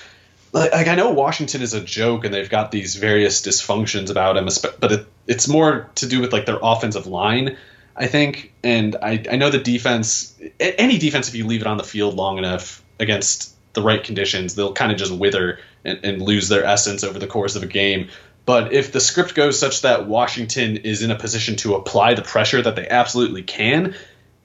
I know Washington is a joke and they've got these various dysfunctions about him, but it's more to do with their offensive line, I think. And I know the defense, any defense, if you leave it on the field long enough against the right conditions, they'll kind of just wither and lose their essence over the course of a game. But if the script goes such that Washington is in a position to apply the pressure that they absolutely can,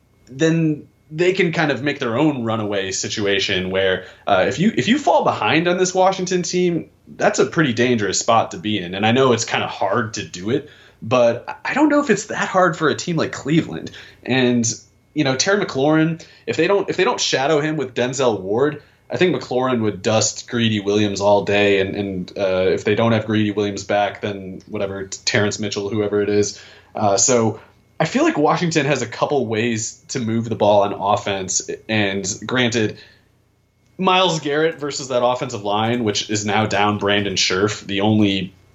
then they can kind of make their own runaway situation where if you fall behind on this Washington team, that's a pretty dangerous spot to be in. And I know it's kind of hard to do it, but I don't know if it's that hard for a team like Cleveland. And Terry McLaurin, if they don't shadow him with Denzel Ward, I think McLaurin would dust Greedy Williams all day, and if they don't have Greedy Williams back, then whatever, Terrence Mitchell, whoever it is. So I feel like Washington has a couple ways to move the ball on offense, and granted, Myles Garrett versus that offensive line, which is now down Brandon Scherff, the only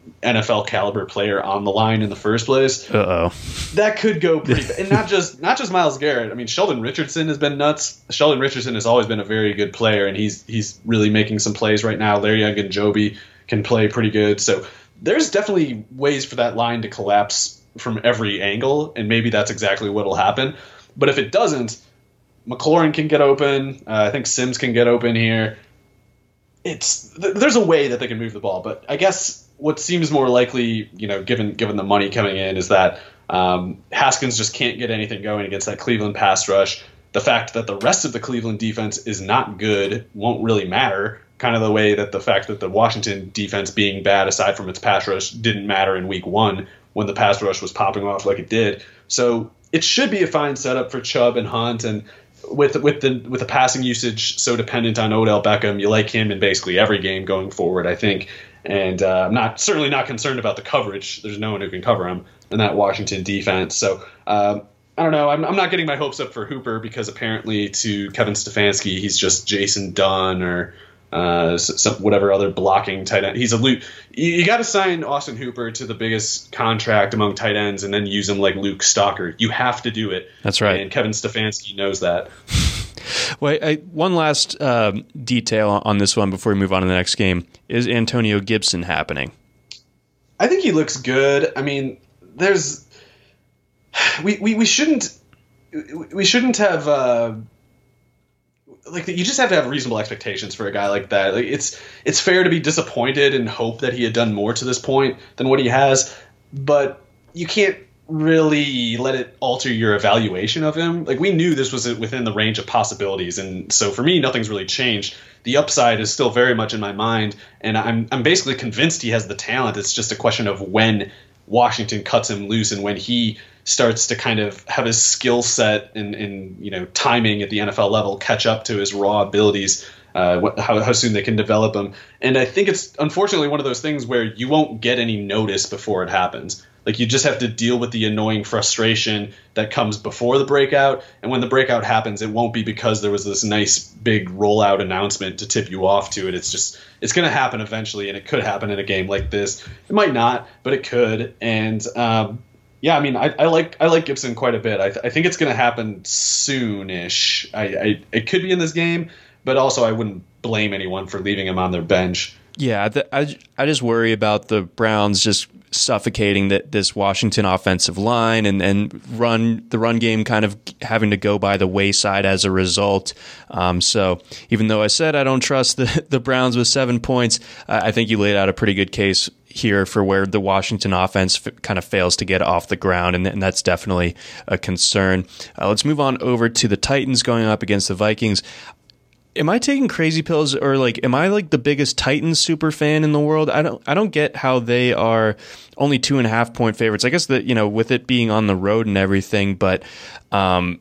NFL caliber player on the line in the first place. That could go pretty bad. And not just Myles Garrett. I mean, Sheldon Richardson has been nuts. Sheldon Richardson has always been a very good player, and he's really making some plays right now. Larry Ogunjobi can play pretty good. So there's definitely ways for that line to collapse from every angle, and maybe that's exactly what will happen. But if it doesn't, McLaurin can get open. I think Sims can get open here. There's a way that they can move the ball, but I guess what seems more likely, given the money coming in, is that Haskins just can't get anything going against that Cleveland pass rush. The fact that the rest of the Cleveland defense is not good won't really matter, kind of the way that the fact that the Washington defense being bad, aside from its pass rush, didn't matter in week 1 when the pass rush was popping off like it did. So it should be a fine setup for Chubb and Hunt, and with the passing usage so dependent on Odell Beckham, you like him in basically every game going forward, I think. And I'm certainly not concerned about the coverage. There's no one who can cover him in that Washington defense. So I don't know. I'm not getting my hopes up for Hooper, because apparently to Kevin Stefanski, he's just Jason Dunn or whatever other blocking tight end. He's a loot. You got to sign Austin Hooper to the biggest contract among tight ends and then use him like Luke Stalker. You have to do it. That's right. And Kevin Stefanski knows that. Well, one last detail on this one before we move on to the next game. Is Antonio Gibson happening? I think he looks good. I mean, we shouldn't have you just have to have reasonable expectations for a guy like that. Like, it's fair to be disappointed and hope that he had done more to this point than what he has, but you can't really let it alter your evaluation of him. Like, we knew this was within the range of possibilities, and so for me, nothing's really changed. The upside is still very much in my mind, and I'm basically convinced he has the talent. It's just a question of when Washington cuts him loose and when he starts to kind of have his skill set and timing at the NFL level catch up to his raw abilities, how soon they can develop them. And I think it's unfortunately one of those things where you won't get any notice before it happens. Like, you just have to deal with the annoying frustration that comes before the breakout. And when the breakout happens, it won't be because there was this nice big rollout announcement to tip you off to it. It's going to happen eventually, and it could happen in a game like this. It might not, but it could. And I mean, I like Gibson quite a bit. I think it's going to happen soonish. It could be in this game, but also I wouldn't blame anyone for leaving him on their bench. Yeah, I just worry about the Browns just suffocating this Washington offensive line and the run game kind of having to go by the wayside as a result. So even though I said I don't trust the Browns with 7 points, I think you laid out a pretty good case here for where the Washington offense kind of fails to get off the ground, and that's definitely a concern. Let's move on over to the Titans going up against the Vikings. Am I taking crazy pills, or am I the biggest Titans super fan in the world? I don't get how they are only 2.5 point favorites. I guess that, with it being on the road and everything, but I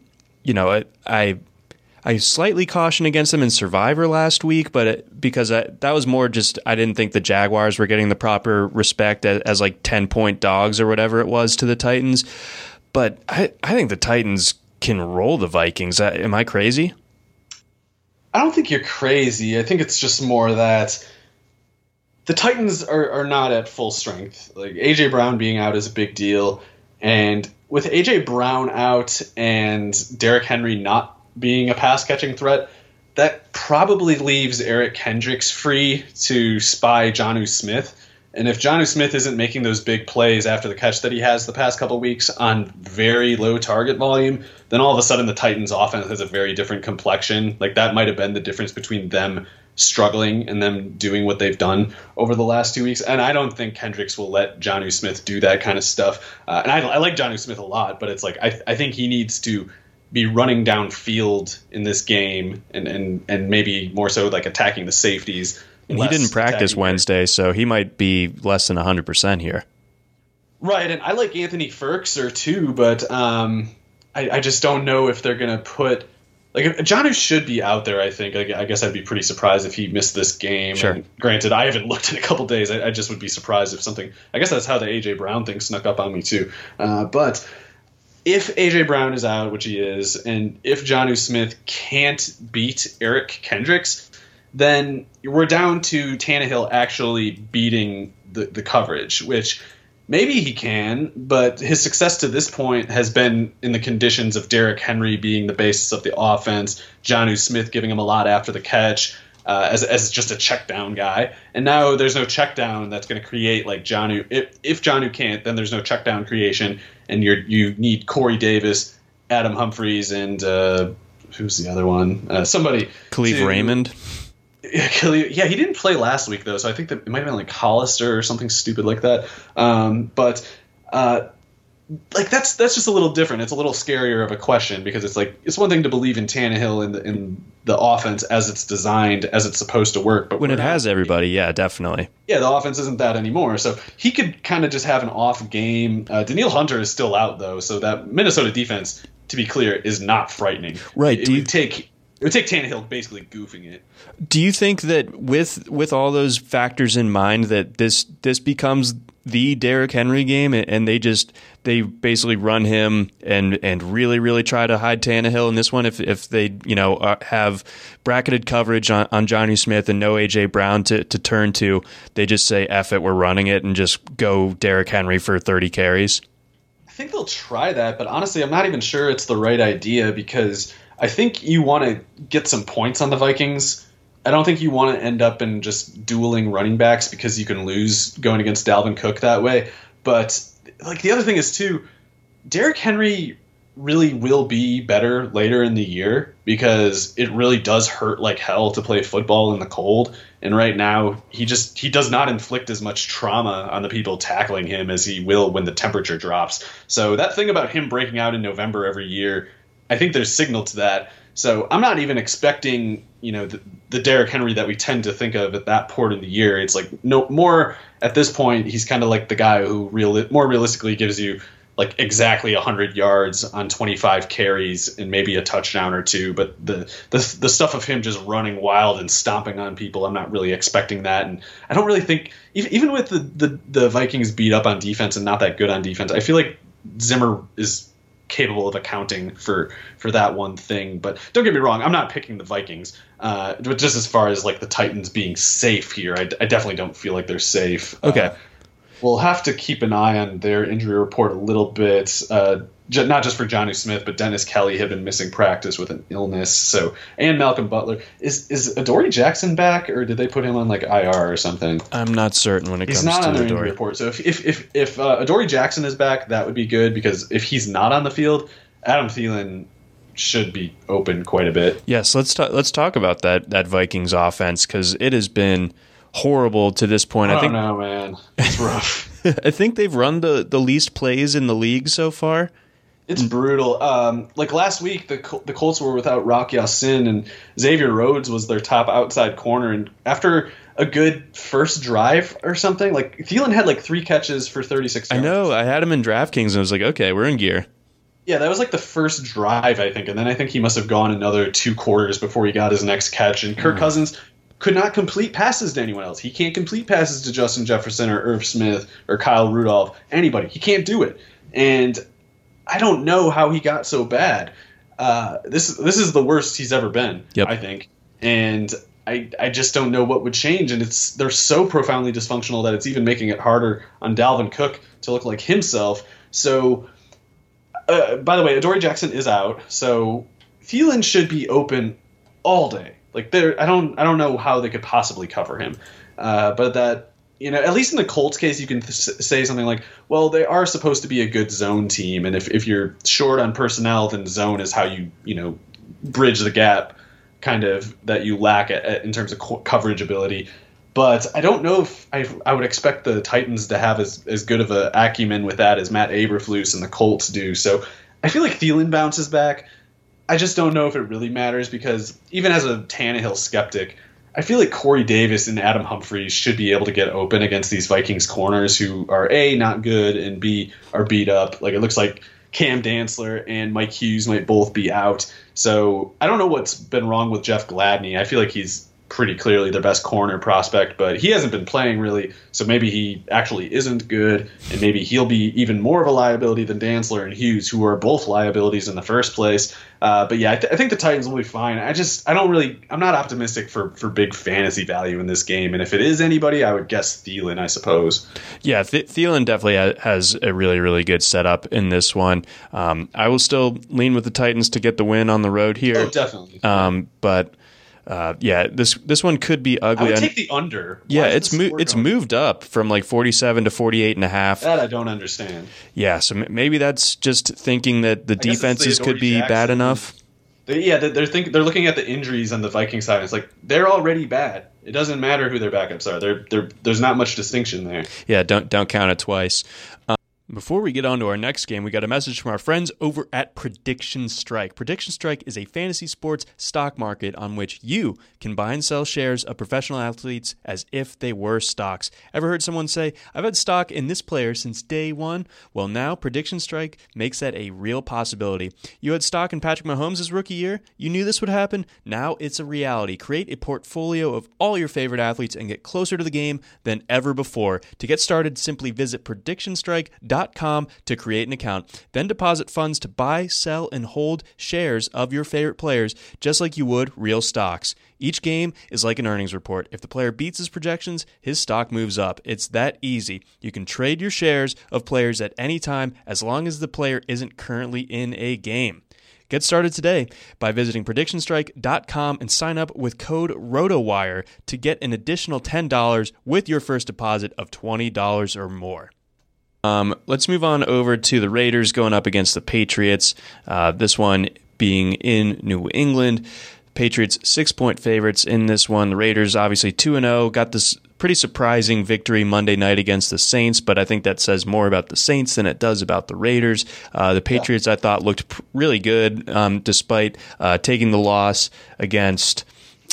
slightly cautioned against them in Survivor last week, but because that was more just I didn't think the Jaguars were getting the proper respect as 10-point dogs or whatever it was to the Titans. But I think the Titans can roll the Vikings. Am I crazy? I don't think you're crazy. I think it's just more that the Titans are not at full strength. Like, A.J. Brown being out is a big deal. And with A.J. Brown out and Derrick Henry not being a pass-catching threat, that probably leaves Eric Kendricks free to spy Jonnu Smith. And if Jonnu Smith isn't making those big plays after the catch that he has the past couple weeks on very low target volume, then all of a sudden the Titans offense has a very different complexion. Like, that might have been the difference between them struggling and them doing what they've done over the last 2 weeks. And I don't think Kendricks will let Jonnu Smith do that kind of stuff. And I like Jonnu Smith a lot, but it's I think he needs to be running downfield in this game and maybe more so attacking the safeties. And he didn't practice Wednesday, so he might be less than 100% here. Right, and I like Anthony Ferkser too, but I just don't know if they're going to put Jonnu should be out there. I think. I guess I'd be pretty surprised if he missed this game. Sure. And granted, I haven't looked in a couple days. I just would be surprised if something. I guess that's how the A.J. Brown thing snuck up on me too. But if A.J. Brown is out, which he is, and if Jonnu Smith can't beat Eric Kendricks, then we're down to Tannehill actually beating the coverage, which maybe he can, but his success to this point has been in the conditions of Derrick Henry being the basis of the offense, Jonnu Smith giving him a lot after the catch, as just a check down guy. And now there's no check down that's going to create like Jonnu. If Jonnu can't, then there's no check down creation, and you need Corey Davis, Adam Humphries, and who's the other one? Somebody. Khalif Raymond. Yeah, he didn't play last week though, so I think that it might have been like Hollister or something stupid like that. Like that's just a little different. It's a little scarier of a question because it's like it's one thing to believe in Tannehill in the offense as it's designed, as it's supposed to work, but when it has everybody, yeah, definitely. Yeah, the offense isn't that anymore. So he could kind of just have an off game. Danielle Hunter is still out though, so that Minnesota defense, to be clear, is not frightening. Right. It would take Tannehill basically goofing it. Do you think that with all those factors in mind that this becomes the Derrick Henry game and they basically run him and really, really try to hide Tannehill in this one if they have bracketed coverage on Jonnu Smith and no AJ Brown to turn to, they just say F it, we're running it and just go Derrick Henry for 30 carries? I think they'll try that, but honestly I'm not even sure it's the right idea because I think you want to get some points on the Vikings. I don't think you want to end up in just dueling running backs because you can lose going against Dalvin Cook that way. But like the other thing is too, Derrick Henry really will be better later in the year because it really does hurt like hell to play football in the cold. And right now he does not inflict as much trauma on the people tackling him as he will when the temperature drops. So that thing about him breaking out in November every year, I think there's signal to that. So I'm not even expecting, the Derrick Henry that we tend to think of at that point in the year. It's like no more at this point. He's kind of like the guy who more realistically gives you like exactly 100 yards on 25 carries and maybe a touchdown or two. But the stuff of him just running wild and stomping on people, I'm not really expecting that. And I don't really think even with the Vikings beat up on defense and not that good on defense, I feel like Zimmer is capable of accounting for that one thing. But don't get me wrong, I'm not picking the Vikings. But just as far as like the Titans being safe here, I definitely don't feel like they're safe. Okay. We'll have to keep an eye on their injury report a little bit, not just for Jonnu Smith, but Dennis Kelly had been missing practice with an illness. And Malcolm Butler. Is Adoree Jackson back, or did they put him on like IR or something? I'm not certain when it comes to He's not on their Adoree. injury report. So if Adoree Jackson is back, that would be good because if he's not on the field, Adam Thielen should be open quite a bit. Yes, let's talk about that Vikings offense because it has been horrible to this point. I don't know, man. It's rough. I think they've run the least plays in the league so far. It's brutal. Like last week, the Colts were without Rock Ya-Sin, and Xavier Rhodes was their top outside corner. And after a good first drive or something, like Thielen had like 3 catches for 36 yards. I know. I had him in DraftKings, and I was like, okay, we're in gear. Yeah, that was like the first drive, I think. And then I think he must have gone another 2 quarters before he got his next catch. And Kirk Cousins could not complete passes to anyone else. He can't complete passes to Justin Jefferson or Irv Smith or Kyle Rudolph, anybody. He can't do it. And I don't know how he got so bad. This is the worst he's ever been, I think. And I just don't know what would change. And they're so profoundly dysfunctional that it's even making it harder on Dalvin Cook to look like himself. So, by the way, Adoree Jackson is out. So Thielen should be open all day. Like I don't know how they could possibly cover him. But that, at least in the Colts case, you can say something like, well, they are supposed to be a good zone team. And if you're short on personnel, then zone is how you bridge the gap kind of that you lack in terms of coverage ability. But I don't know if I would expect the Titans to have as good of an acumen with that as Matt Eberflus and the Colts do. So I feel like Thielen bounces back. I just don't know if it really matters because even as a Tannehill skeptic, I feel like Corey Davis and Adam Humphries should be able to get open against these Vikings corners who are A, not good, and B, are beat up. Like it looks like Cam Dantzler and Mike Hughes might both be out. So I don't know what's been wrong with Jeff Gladney. I feel like he's pretty clearly their best corner prospect, but he hasn't been playing really, so maybe he actually isn't good, and maybe he'll be even more of a liability than Dantzler and Hughes, who are both liabilities in the first place. But yeah, I think the Titans will be fine. I'm not optimistic for big fantasy value in this game, and if it is anybody, I would guess Thielen, I suppose. Yeah, Thielen definitely has a really, really good setup in this one. I will still lean with the Titans to get the win on the road here. Oh, definitely. This one could be ugly. I would take the under. Yeah, it's moved up from like 47 to 48.5. That I don't understand. Yeah, so maybe that's just thinking that the defenses could be bad enough. They're looking at the injuries on the Viking side. It's like they're already bad. It doesn't matter who their backups are. There's not much distinction there. Yeah, don't count it twice. Before we get on to our next game, we got a message from our friends over at Prediction Strike. Prediction Strike is a fantasy sports stock market on which you can buy and sell shares of professional athletes as if they were stocks. Ever heard someone say, I've had stock in this player since day one? Well, now Prediction Strike makes that a real possibility. You had stock in Patrick Mahomes' rookie year? You knew this would happen? Now it's a reality. Create a portfolio of all your favorite athletes and get closer to the game than ever before. To get started, simply visit PredictionStrike.com to create an account. Then deposit funds to buy, sell, and hold shares of your favorite players, just like you would real stocks. Each game is like an earnings report. If the player beats his projections, his stock moves up. It's that easy. You can trade your shares of players at any time as long as the player isn't currently in a game. Get started today by visiting PredictionStrike.com and sign up with code ROTOWIRE to get an additional $10 with your first deposit of $20 or more. Let's move on over to the Raiders going up against the Patriots. This one being in New England. Patriots 6-point favorites in this one. The Raiders obviously 2-0. Got this pretty surprising victory Monday night against the Saints, but I think that says more about the Saints than it does about the Raiders. The Patriots, I thought, looked really good despite taking the loss against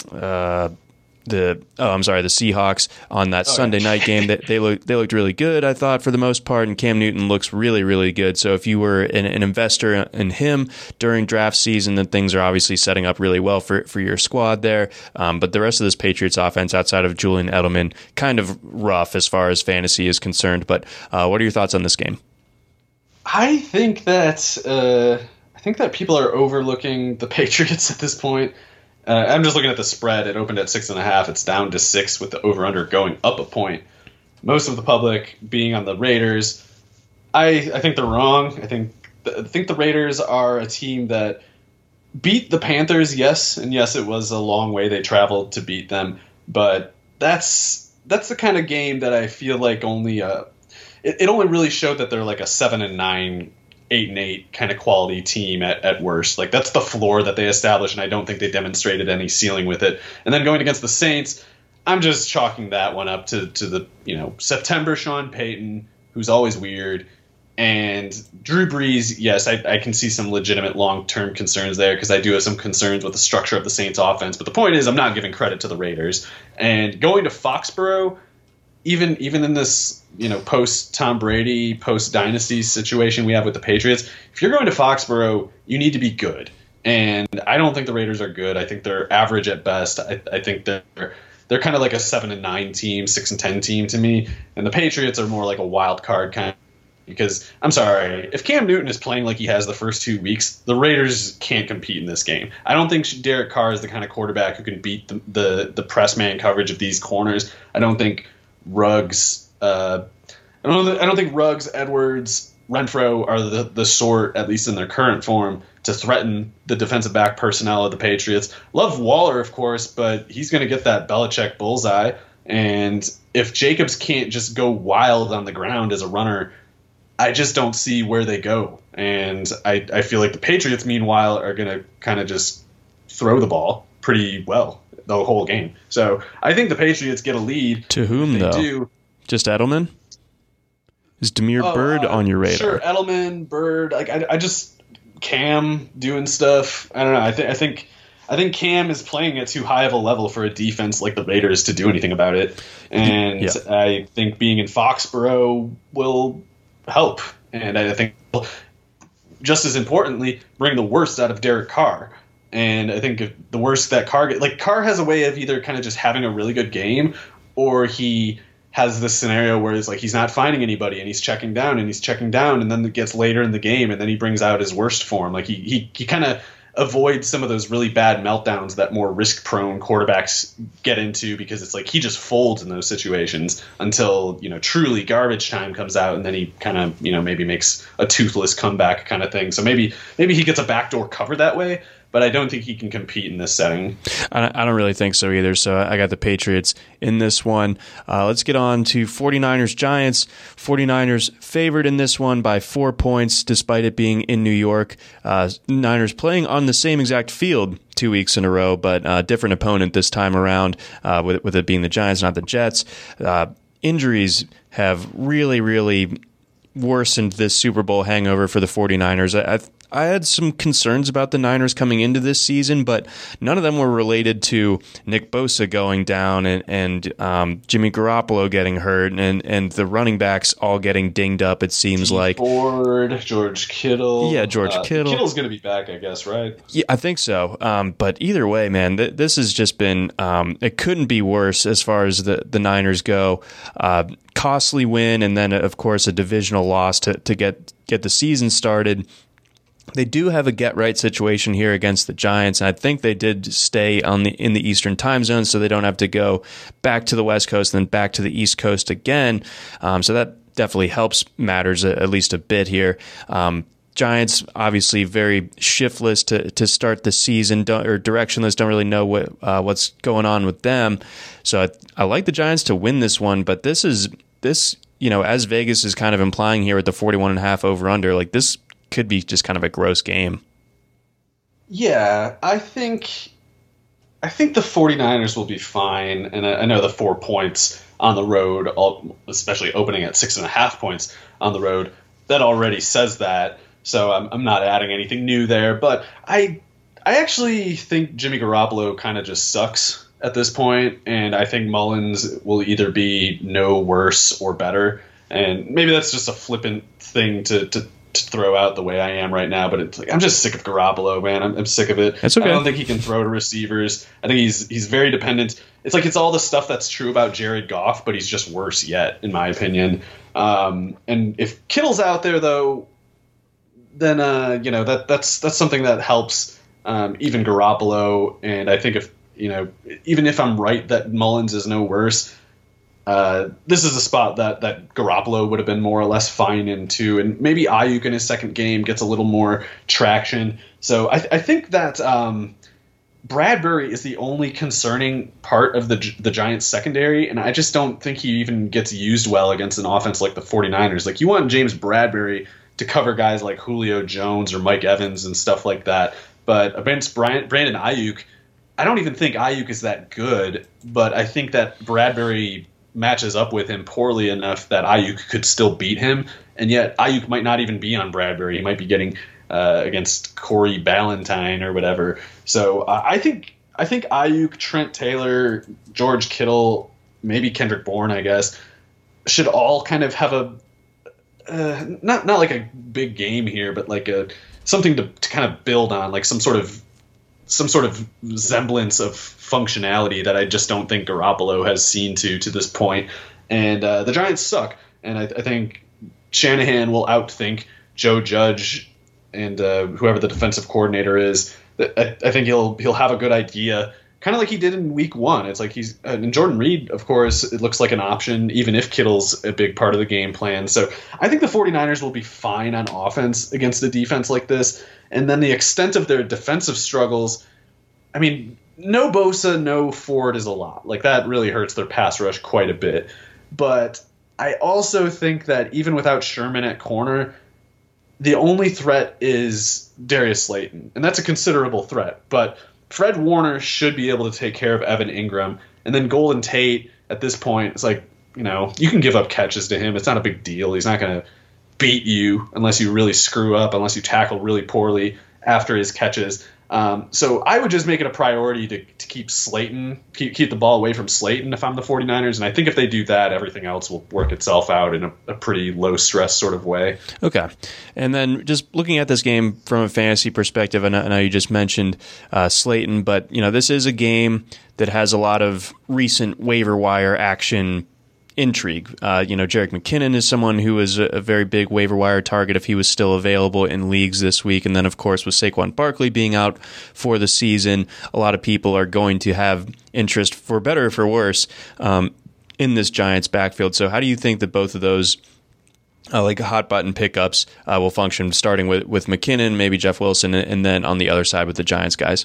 the Seahawks on that Sunday night game. They looked really good, I thought, for the most part, and Cam Newton looks really, really good. So if you were an investor in him during draft season, then things are obviously setting up really well for your squad there. But the rest of this Patriots offense, outside of Julian Edelman, kind of rough as far as fantasy is concerned. But what are your thoughts on this game? I think that people are overlooking the Patriots at this point. I'm just looking at the spread. It opened at 6.5. It's down to 6 with the over/under going up a point. Most of the public being on the Raiders. I think they're wrong. I think the Raiders are a team that beat the Panthers, yes, and yes, it was a long way they traveled to beat them. But that's the kind of game that I feel like it only really showed that they're like a 7-9. 8-8 kind of quality team at worst. Like that's the floor that they established, and I don't think they demonstrated any ceiling with it. And then going against the Saints, I'm just chalking that one up to the September Sean Payton, who's always weird, and Drew Brees. Yes, I can see some legitimate long-term concerns there because I do have some concerns with the structure of the Saints offense. But the point is, I'm not giving credit to the Raiders. And going to Foxborough, even in this post Tom Brady, post dynasty situation we have with the Patriots, if you're going to Foxborough, you need to be good. And I don't think the Raiders are good. I think they're average at best. I think they're kind of like a 7-9 team, 6-10 team to me. And the Patriots are more like a wild card kind of. Because I'm sorry, if Cam Newton is playing like he has the first 2 weeks, the Raiders can't compete in this game. I don't think Derek Carr is the kind of quarterback who can beat the press man coverage of these corners. I don't think Ruggs, I don't think Ruggs, Edwards, Renfro are the sort, at least in their current form, to threaten the defensive back personnel of the Patriots. Love Waller, of course, but he's going to get that Belichick bullseye. And if Jacobs can't just go wild on the ground as a runner, I just don't see where they go. And I feel like the Patriots, meanwhile, are going to kind of just throw the ball pretty well the whole game. So I think the Patriots get a lead. To whom, though? Just Edelman? Is Damiere Byrd on your radar? Sure, Edelman, Byrd. Like I just Cam doing stuff. I don't know. I think Cam is playing at too high of a level for a defense like the Raiders to do anything about it. And I think being in Foxborough will help. And I think just as importantly, bring the worst out of Derek Carr. And I think if the worst that Carr Carr has a way of either kind of just having a really good game, or he has this scenario where it's like he's not finding anybody and he's checking down, and then it gets later in the game and then he brings out his worst form. Like he kind of avoid some of those really bad meltdowns that more risk-prone quarterbacks get into, because it's like he just folds in those situations until, truly garbage time comes out, and then he kind of, maybe makes a toothless comeback kind of thing. So maybe he gets a backdoor cover that way, but I don't think he can compete in this setting. I don't really think so either, so I got the Patriots in this one. Let's get on to 49ers-Giants. 49ers favored in this one by 4 points, despite it being in New York. Niners playing on the same exact field 2 weeks in a row, but different opponent this time around, with it being the Giants, not the Jets. Injuries have really, really worsened this Super Bowl hangover for the 49ers. I had some concerns about the Niners coming into this season, but none of them were related to Nick Bosa going down and Jimmy Garoppolo getting hurt and the running backs all getting dinged up, it seems like. Ford, George Kittle. Yeah, George Kittle. Kittle's going to be back, I guess, right? Yeah, I think so. But either way, man, this has just been it couldn't be worse as far as the Niners go. Costly win, and then, of course, a divisional loss to get the season started. They do have a get-right situation here against the Giants, and I think they did stay in the Eastern time zone, so they don't have to go back to the West Coast and then back to the East Coast again. So that definitely helps matters at least a bit here. Giants obviously very shiftless to start the season, or directionless, don't really know what's going on with them. So I like the Giants to win this one, but this, as Vegas is kind of implying here with the 41.5 over-under, like this could be just kind of a gross game. Yeah, I think the 49ers will be fine, and I know the 4 points on the road, especially opening at 6.5 points on the road, that already says that, so I'm not adding anything new there, but I actually think Jimmy Garoppolo kind of just sucks at this point, and I think Mullins will either be no worse or better, and maybe that's just a flippant thing to throw out the way I am right now, but it's like I'm just sick of Garoppolo, man. I'm sick of it. That's okay. I don't think he can throw to receivers. I think he's very dependent. It's like it's all the stuff that's true about Jared Goff, but he's just worse yet, in my opinion. And if Kittle's out there, though, then that's something that helps even Garoppolo. And I think even if I'm right that Mullins is no worse, this is a spot that Garoppolo would have been more or less fine in too, and maybe Ayuk in his second game gets a little more traction. So I think that Bradbury is the only concerning part of the Giants secondary, and I just don't think he even gets used well against an offense like the 49ers. Like, you want James Bradbury to cover guys like Julio Jones or Mike Evans and stuff like that, but against Brandon Ayuk, I don't even think Ayuk is that good, but I think that Bradbury matches up with him poorly enough that Ayuk could still beat him, and yet Ayuk might not even be on Bradbury. He might be getting against Corey Ballantyne or whatever. So I think Ayuk, Trent Taylor, George Kittle, maybe Kendrick Bourne, I guess, should all kind of have a not like a big game here, but like something to kind of build on, like some sort of semblance of functionality that I just don't think Garoppolo has seen to this point. And the Giants suck, and I think Shanahan will outthink Joe Judge and whoever the defensive coordinator is. I think he'll have a good idea, kind of like he did in Week 1. It's like and Jordan Reed, of course, it looks like an option, even if Kittle's a big part of the game plan. So I think the 49ers will be fine on offense against a defense like this. And then the extent of their defensive struggles, I mean, no Bosa, no Ford is a lot. Like, that really hurts their pass rush quite a bit. But I also think that even without Sherman at corner, the only threat is Darius Slayton. And that's a considerable threat. But Fred Warner should be able to take care of Evan Ingram. And then Golden Tate, at this point, it's like, you can give up catches to him. It's not a big deal. He's not going to beat you unless you really screw up, unless you tackle really poorly after his catches. So I would just make it a priority to keep Slayton, keep the ball away from Slayton if I'm the 49ers. And I think if they do that, everything else will work itself out in a pretty low stress sort of way. Okay. And then just looking at this game from a fantasy perspective, I know you just mentioned Slayton, but this is a game that has a lot of recent waiver wire action intrigue. Jerick McKinnon is someone who is a very big waiver wire target if he was still available in leagues this week. And then, of course, with Saquon Barkley being out for the season, a lot of people are going to have interest, for better or for worse, in this Giants backfield. So how do you think that both of those like hot button pickups will function, starting with McKinnon, maybe Jeff Wilson, and then on the other side with the Giants guys?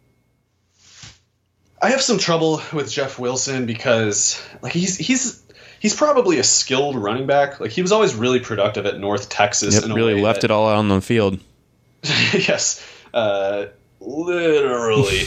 I have some trouble with Jeff Wilson because he's probably a skilled running back. Like, he was always really productive at North Texas. Yep, really left it all out on the field. Yes, literally.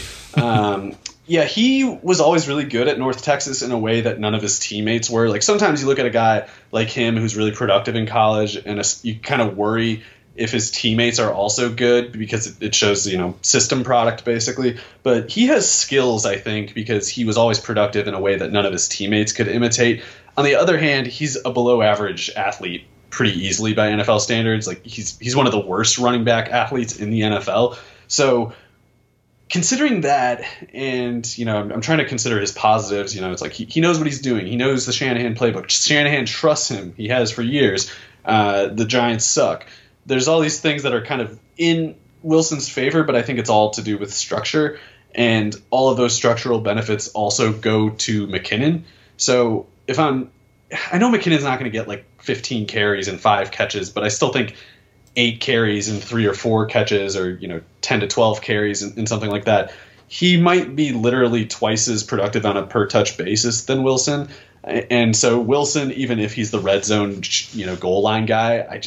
Yeah, he was always really good at North Texas in a way that none of his teammates were. Like, sometimes you look at a guy like him who's really productive in college, and you kind of worry if his teammates are also good because it shows, system product basically. But he has skills, I think, because he was always productive in a way that none of his teammates could imitate. On the other hand, he's a below average athlete pretty easily by NFL standards. Like, he's one of the worst running back athletes in the NFL. So considering that, and I'm trying to consider his positives. It's like he knows what he's doing. He knows the Shanahan playbook. Shanahan trusts him. He has for years. The Giants suck. There's all these things that are kind of in Wilson's favor, but I think it's all to do with structure, and all of those structural benefits also go to McKinnon. So I know McKinnon's not going to get like 15 carries and 5 catches, but I still think 8 carries and 3 or 4 catches, or 10 to 12 carries and something like that, he might be literally twice as productive on a per touch basis than Wilson. And so Wilson, even if he's the red zone, goal line guy,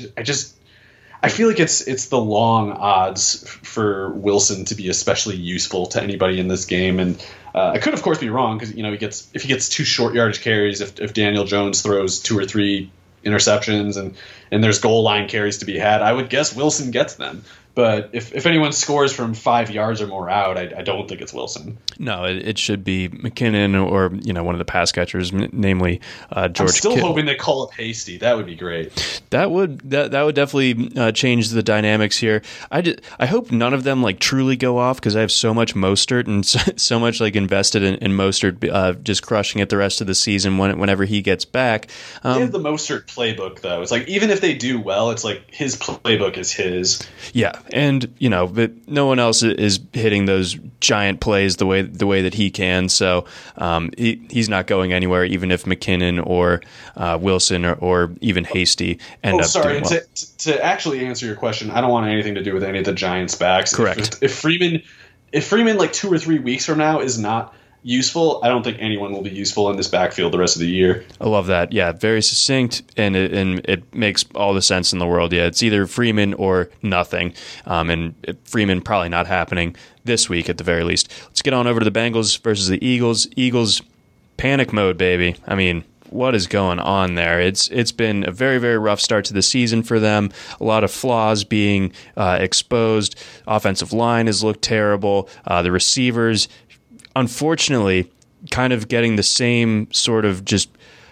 I feel like it's the long odds for Wilson to be especially useful to anybody in this game. And I could, of course, be wrong because if he gets 2 short yardage carries, if Daniel Jones throws 2 or 3 interceptions and there's goal line carries to be had, I would guess Wilson gets them. But if anyone scores from 5 yards or more out, I don't think it's Wilson. No, it should be McKinnon or one of the pass catchers, namely George. I'm still Kittle. hoping they call up Hasty. That would be great. That would definitely change the dynamics here. I hope none of them truly go off because I have so much Mostert and so much invested in Mostert just crushing it the rest of the season whenever he gets back. They have the Mostert playbook though. It's like even if they do well, it's like his playbook is his. Yeah. And but no one else is hitting those giant plays the way that he can. So he's not going anywhere, even if McKinnon or Wilson or even Hasty end up doing well. To actually answer your question, I don't want anything to do with any of the Giants' backs. Correct. If Freeman 2 or 3 weeks from now is not useful, I don't think anyone will be useful in this backfield the rest of the year. I love that. Yeah, very succinct, and it makes all the sense in the world. Yeah, it's either Freeman or nothing, and Freeman probably not happening this week at the very least. Let's get on over to the Bengals versus the Eagles. Eagles panic mode, baby. I mean, what is going on there? It's been a very, very rough start to the season for them. A lot of flaws being exposed. Offensive line has looked terrible. The receivers, unfortunately, kind of getting the same sort of just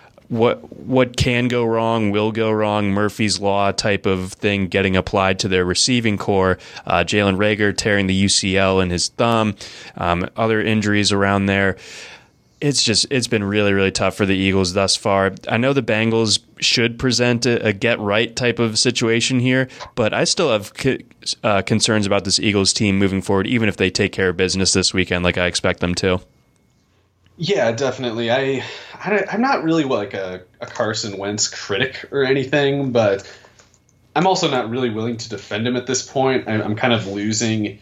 what can go wrong will go wrong, Murphy's Law type of thing getting applied to their receiving core. Jalen Reagor tearing the UCL in his thumb, other injuries around there. It's been really, really tough for the Eagles thus far. I know the Bengals should present a get-right type of situation here, but I still have concerns about this Eagles team moving forward, even if they take care of business this weekend like I expect them to. Yeah, definitely. I'm not really like a Carson Wentz critic or anything, but I'm also not really willing to defend him at this point. I'm kind of losing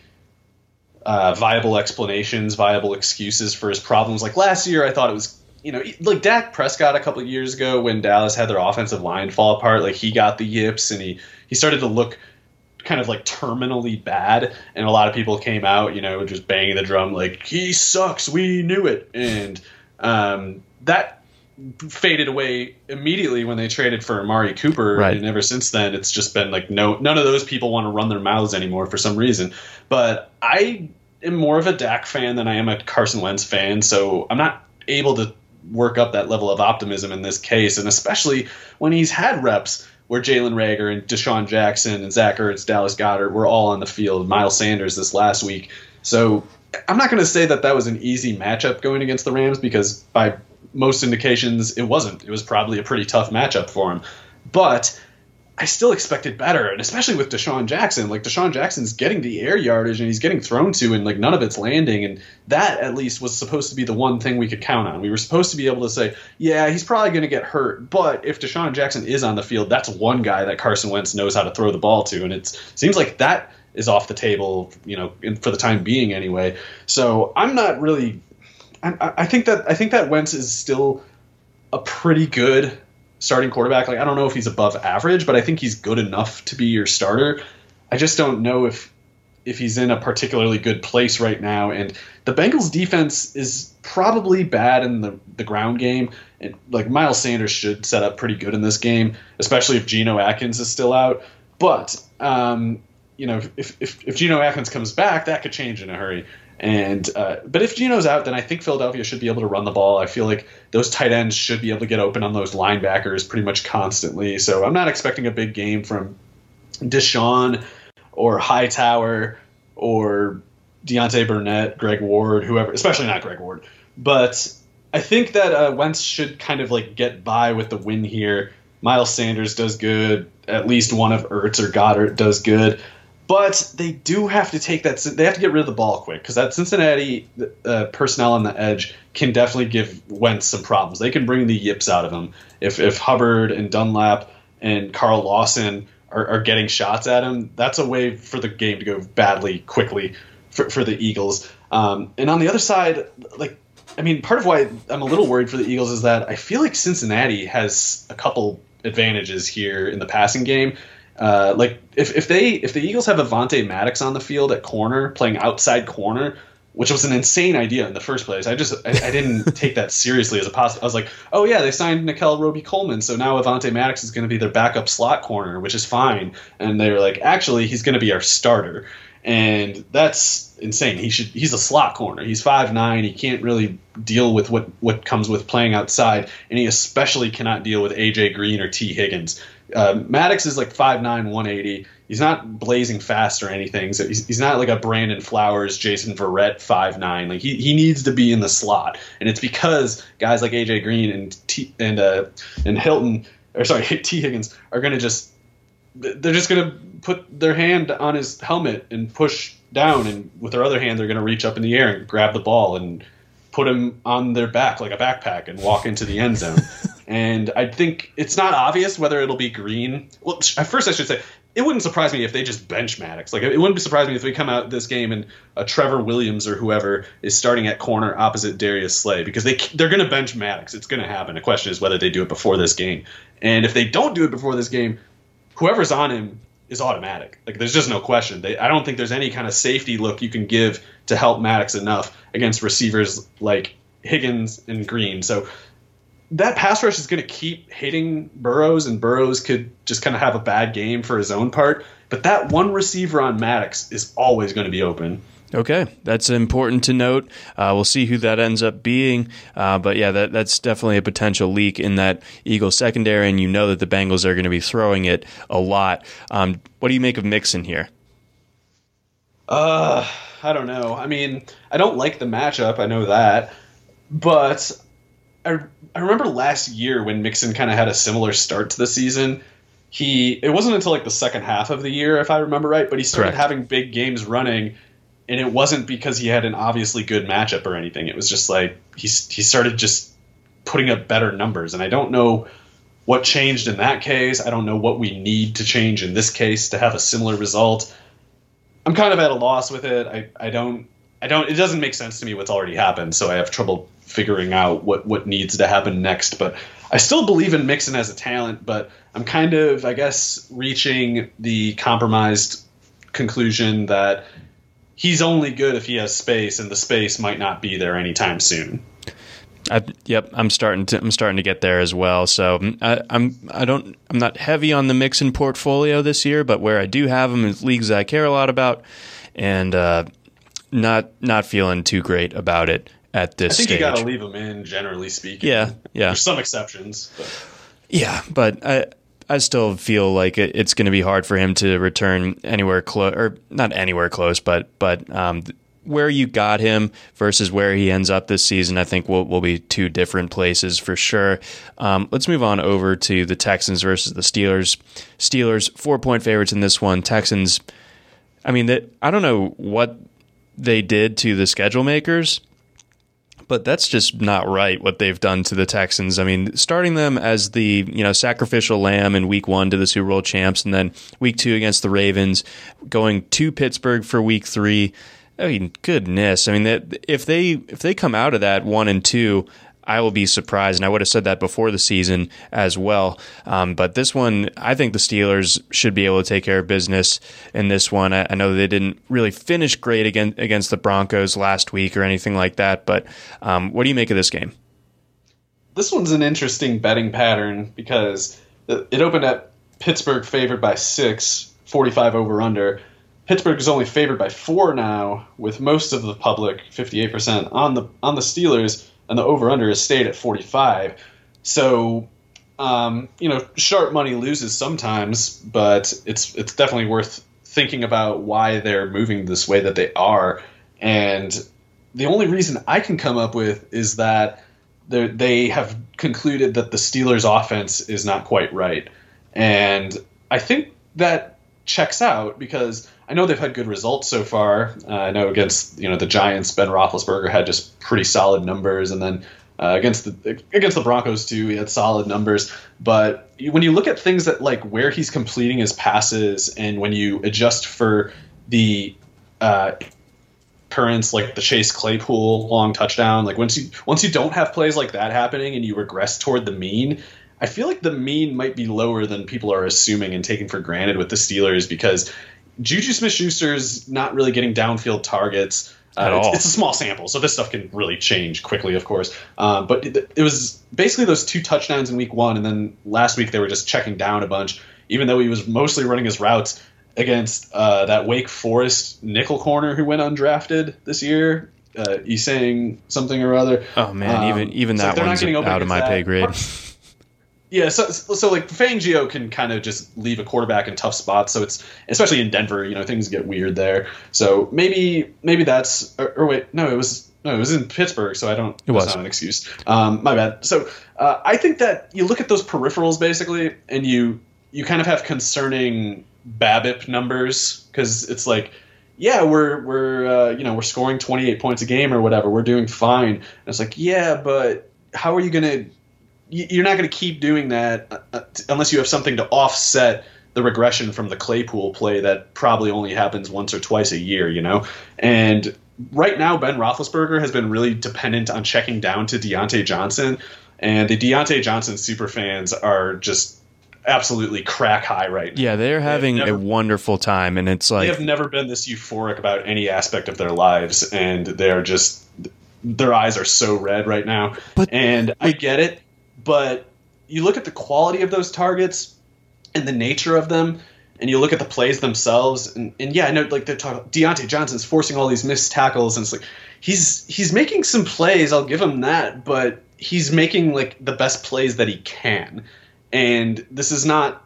viable explanations, viable excuses for his problems. Like last year, I thought it was, like Dak Prescott a couple of years ago when Dallas had their offensive line fall apart. Like he got the yips and he started to look kind of like terminally bad. And a lot of people came out, just banging the drum like, he sucks, we knew it. And that faded away immediately when they traded for Amari Cooper, right. And ever since then it's just been like none of those people want to run their mouths anymore for some reason. But I am more of a Dak fan than I am a Carson Wentz fan, so I'm not able to work up that level of optimism in this case, and especially when he's had reps where Jalen Reagor and Deshaun Jackson and Zach Ertz, Dallas Goedert were all on the field, Miles Sanders this last week. So I'm not going to say that was an easy matchup going against the Rams, because by most indications it wasn't. It was probably a pretty tough matchup for him. But I still expected better, and especially with Deshaun Jackson. Like, Deshaun Jackson's getting the air yardage and he's getting thrown to, and like none of it's landing, and that at least was supposed to be the one thing we could count on. We were supposed to be able to say, yeah, he's probably going to get hurt, but if Deshaun Jackson is on the field, that's one guy that Carson Wentz knows how to throw the ball to, and it seems like that is off the table, for the time being anyway. So I'm not really. I think that Wentz is still a pretty good starting quarterback. Like, I don't know if he's above average, but I think he's good enough to be your starter. I just don't know if he's in a particularly good place right now. And the Bengals defense is probably bad in the ground game. And like, Miles Sanders should set up pretty good in this game, especially if Geno Atkins is still out. But if Geno Atkins comes back, that could change in a hurry. And but if Geno's out, then I think Philadelphia should be able to run the ball. I feel like those tight ends should be able to get open on those linebackers pretty much constantly. So I'm not expecting a big game from Deshaun or Hightower or Deontay Burnett, Greg Ward, whoever, especially not Greg Ward. But I think that Wentz should kind of like get by with the win here. Miles Sanders does good. At least one of Ertz or Goddard does good. But they do have to they have to get rid of the ball quick, because that Cincinnati personnel on the edge can definitely give Wentz some problems. They can bring the yips out of him. If Hubbard and Dunlap and Carl Lawson are getting shots at him, that's a way for the game to go badly quickly for the Eagles. And on the other side, part of why I'm a little worried for the Eagles is that I feel like Cincinnati has a couple advantages here in the passing game. If the Eagles have Avonte Maddox on the field at corner, playing outside corner, which was an insane idea in the first place. I didn't take that seriously as a possible. I was like, oh yeah, they signed Nickel Roby-Coleman, so now Avonte Maddox is going to be their backup slot corner, which is fine. And they were like, actually, he's going to be our starter, and that's insane. He's a slot corner. He's 5'9". He can't really deal with what comes with playing outside, and he especially cannot deal with AJ Green or T. Higgins. Maddox is like 5'9", 180. He's not blazing fast or anything. So he's not like a Brandon Flowers, Jason Verrett 5'9". Like he needs to be in the slot, and it's because guys like AJ Green and Hilton, or sorry, T. Higgins are going to they're just going to put their hand on his helmet and push down, and with their other hand they're going to reach up in the air and grab the ball and put him on their back like a backpack and walk into the end zone. And I think it's not obvious whether it'll be Green. Well, at first I should say, it wouldn't surprise me if they just bench Maddox. Like, it wouldn't surprise me if we come out this game and Trevor Williams or whoever is starting at corner opposite Darius Slay, because they're going to bench Maddox. It's going to happen. The question is whether they do it before this game. And if they don't do it before this game, whoever's on him is automatic. Like, there's just no question. I don't think there's any kind of safety look you can give to help Maddox enough against receivers like Higgins and Green. So that pass rush is going to keep hitting Burrows, and Burrows could just kind of have a bad game for his own part. But that one receiver on Maddox is always going to be open. Okay, that's important to note. We'll see who that ends up being. But yeah, that's definitely a potential leak in that Eagles secondary, and you know that the Bengals are going to be throwing it a lot. What do you make of Mixon here? I don't know. I mean, I don't like the matchup. I know that. But I remember last year when Mixon kind of had a similar start to the season. It wasn't until like the second half of the year, if I remember right, but he started having big games running, and it wasn't because he had an obviously good matchup or anything. It was just like he started just putting up better numbers, and I don't know what changed in that case. I don't know what we need to change in this case to have a similar result. I'm kind of at a loss with it. I don't. It doesn't make sense to me what's already happened, so I have trouble figuring out what needs to happen next. But I still believe in Mixon as a talent, but I'm kind of, I guess, reaching the compromised conclusion that he's only good if he has space, and the space might not be there anytime soon. Yep, I'm starting to get there as well. So I'm not heavy on the Mixon portfolio this year, but where I do have him in leagues I care a lot about, and not feeling too great about it at this stage. I think you got to leave him in, generally speaking. Yeah. There's some exceptions, but yeah, but I still feel like it's going to be hard for him to return anywhere close, or not anywhere close, but where you got him versus where he ends up this season, I think will be two different places for sure. Let's move on over to the Texans versus the Steelers. Steelers 4-point favorites in this one. Texans, I mean, I don't know what they did to the schedule makers, but that's just not right what they've done to the Texans. I mean, starting them as the sacrificial lamb in week 1 to the Super Bowl champs, and then week 2 against the Ravens, going to Pittsburgh for week 3. I mean, goodness. I mean, if they come out of that 1-2, I will be surprised, and I would have said that before the season as well. But this one, I think the Steelers should be able to take care of business in this one. I know they didn't really finish great against the Broncos last week or anything like that, but what do you make of this game? This one's an interesting betting pattern because it opened at Pittsburgh favored by 6, 45 over-under. Pittsburgh is only favored by 4 now, with most of the public, 58%, on the Steelers, and the over-under has stayed at 45. So, sharp money loses sometimes, but it's definitely worth thinking about why they're moving this way that they are. And the only reason I can come up with is that they have concluded that the Steelers' offense is not quite right. And I think that checks out because I know they've had good results so far. I know against the Giants, Ben Roethlisberger had just pretty solid numbers, and then against the Broncos too, he had solid numbers. But when you look at things that like where he's completing his passes, and when you adjust for the occurrence like the Chase Claypool long touchdown, like once you don't have plays like that happening and you regress toward the mean, I feel like the mean might be lower than people are assuming and taking for granted with the Steelers, because Juju Smith-Schuster's not really getting downfield targets at all. It's a small sample, so this stuff can really change quickly, of course. But it was basically those 2 touchdowns in week 1, and then last week they were just checking down a bunch, even though he was mostly running his routes against that Wake Forest nickel corner who went undrafted this year. He's saying something or other. Oh, man, even that one's out of my pay grade. Yeah, so like Fangio can kind of just leave a quarterback in tough spots. So it's especially in Denver, things get weird there. So maybe that's or wait, no, it was in Pittsburgh. So that's not an excuse. My bad. So I think that you look at those peripherals basically, and you kind of have concerning BABIP numbers, because it's like, yeah, we're scoring 28 points a game or whatever, we're doing fine. And it's like, yeah, but how are you gonna? You're not going to keep doing that unless you have something to offset the regression from the Claypool play that probably only happens once or twice a year, And right now, Ben Roethlisberger has been really dependent on checking down to Deontay Johnson, and the Deontay Johnson superfans are just absolutely crack high right now. Yeah, they're having a wonderful time, and it's like they have never been this euphoric about any aspect of their lives, and they're just their eyes are so red right now. And I get it. But you look at the quality of those targets and the nature of them, and you look at the plays themselves, and yeah, I know like they're talking. Deontay Johnson's forcing all these missed tackles, and it's like he's making some plays. I'll give him that, but he's making like the best plays that he can, and this does not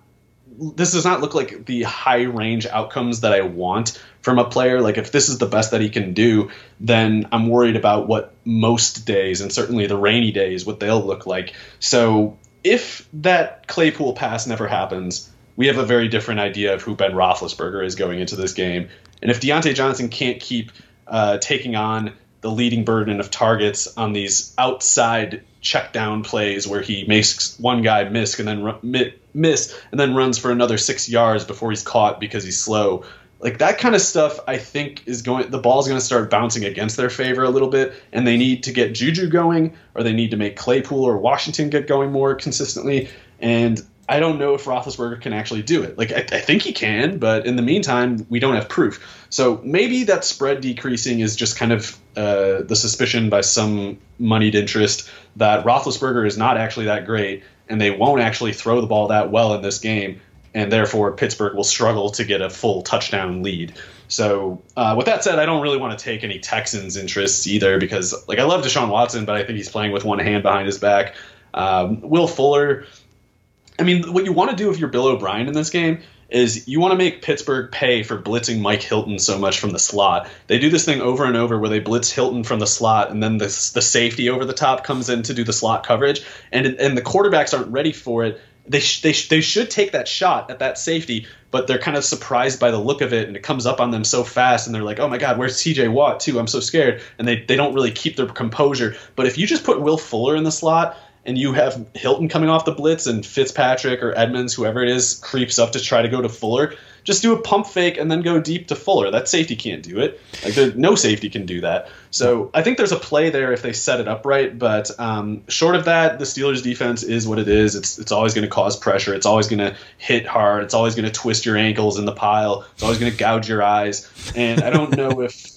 look like the high range outcomes that I want from a player. Like if this is the best that he can do, then I'm worried about what most days, and certainly the rainy days, what they'll look like. So if that Claypool pass never happens, we have a very different idea of who Ben Roethlisberger is going into this game. And if Deontay Johnson can't keep taking on the leading burden of targets on these outside check down plays where he makes one guy miss and then runs for another 6 yards before he's caught because he's slow, like that kind of stuff, I think the ball's going to start bouncing against their favor a little bit, and they need to get Juju going, or they need to make Claypool or Washington get going more consistently. And I don't know if Roethlisberger can actually do it. Like, I think he can, but in the meantime, we don't have proof. So maybe that spread decreasing is just kind of the suspicion by some moneyed interest that Roethlisberger is not actually that great, and they won't actually throw the ball that well in this game, and therefore Pittsburgh will struggle to get a full touchdown lead. So with that said, I don't really want to take any Texans interests either, because like I love Deshaun Watson, but I think he's playing with one hand behind his back. Will Fuller, I mean, what you want to do if you're Bill O'Brien in this game is you want to make Pittsburgh pay for blitzing Mike Hilton so much from the slot. They do this thing over and over where they blitz Hilton from the slot, and then the safety over the top comes in to do the slot coverage, and the quarterbacks aren't ready for it. They should take that shot at that safety, but they're kind of surprised by the look of it, and it comes up on them so fast, and they're like, oh my God, where's TJ Watt too? I'm so scared. And they don't really keep their composure. But if you just put Will Fuller in the slot, and you have Hilton coming off the blitz and Fitzpatrick or Edmonds, whoever it is, creeps up to try to go to Fuller, just do a pump fake and then go deep to Fuller. That safety can't do it. Like, no safety can do that. So I think there's a play there if they set it up right. But short of that, the Steelers' defense is what it is. It's always going to cause pressure. It's always going to hit hard. It's always going to twist your ankles in the pile. It's always going to gouge your eyes. And I don't know if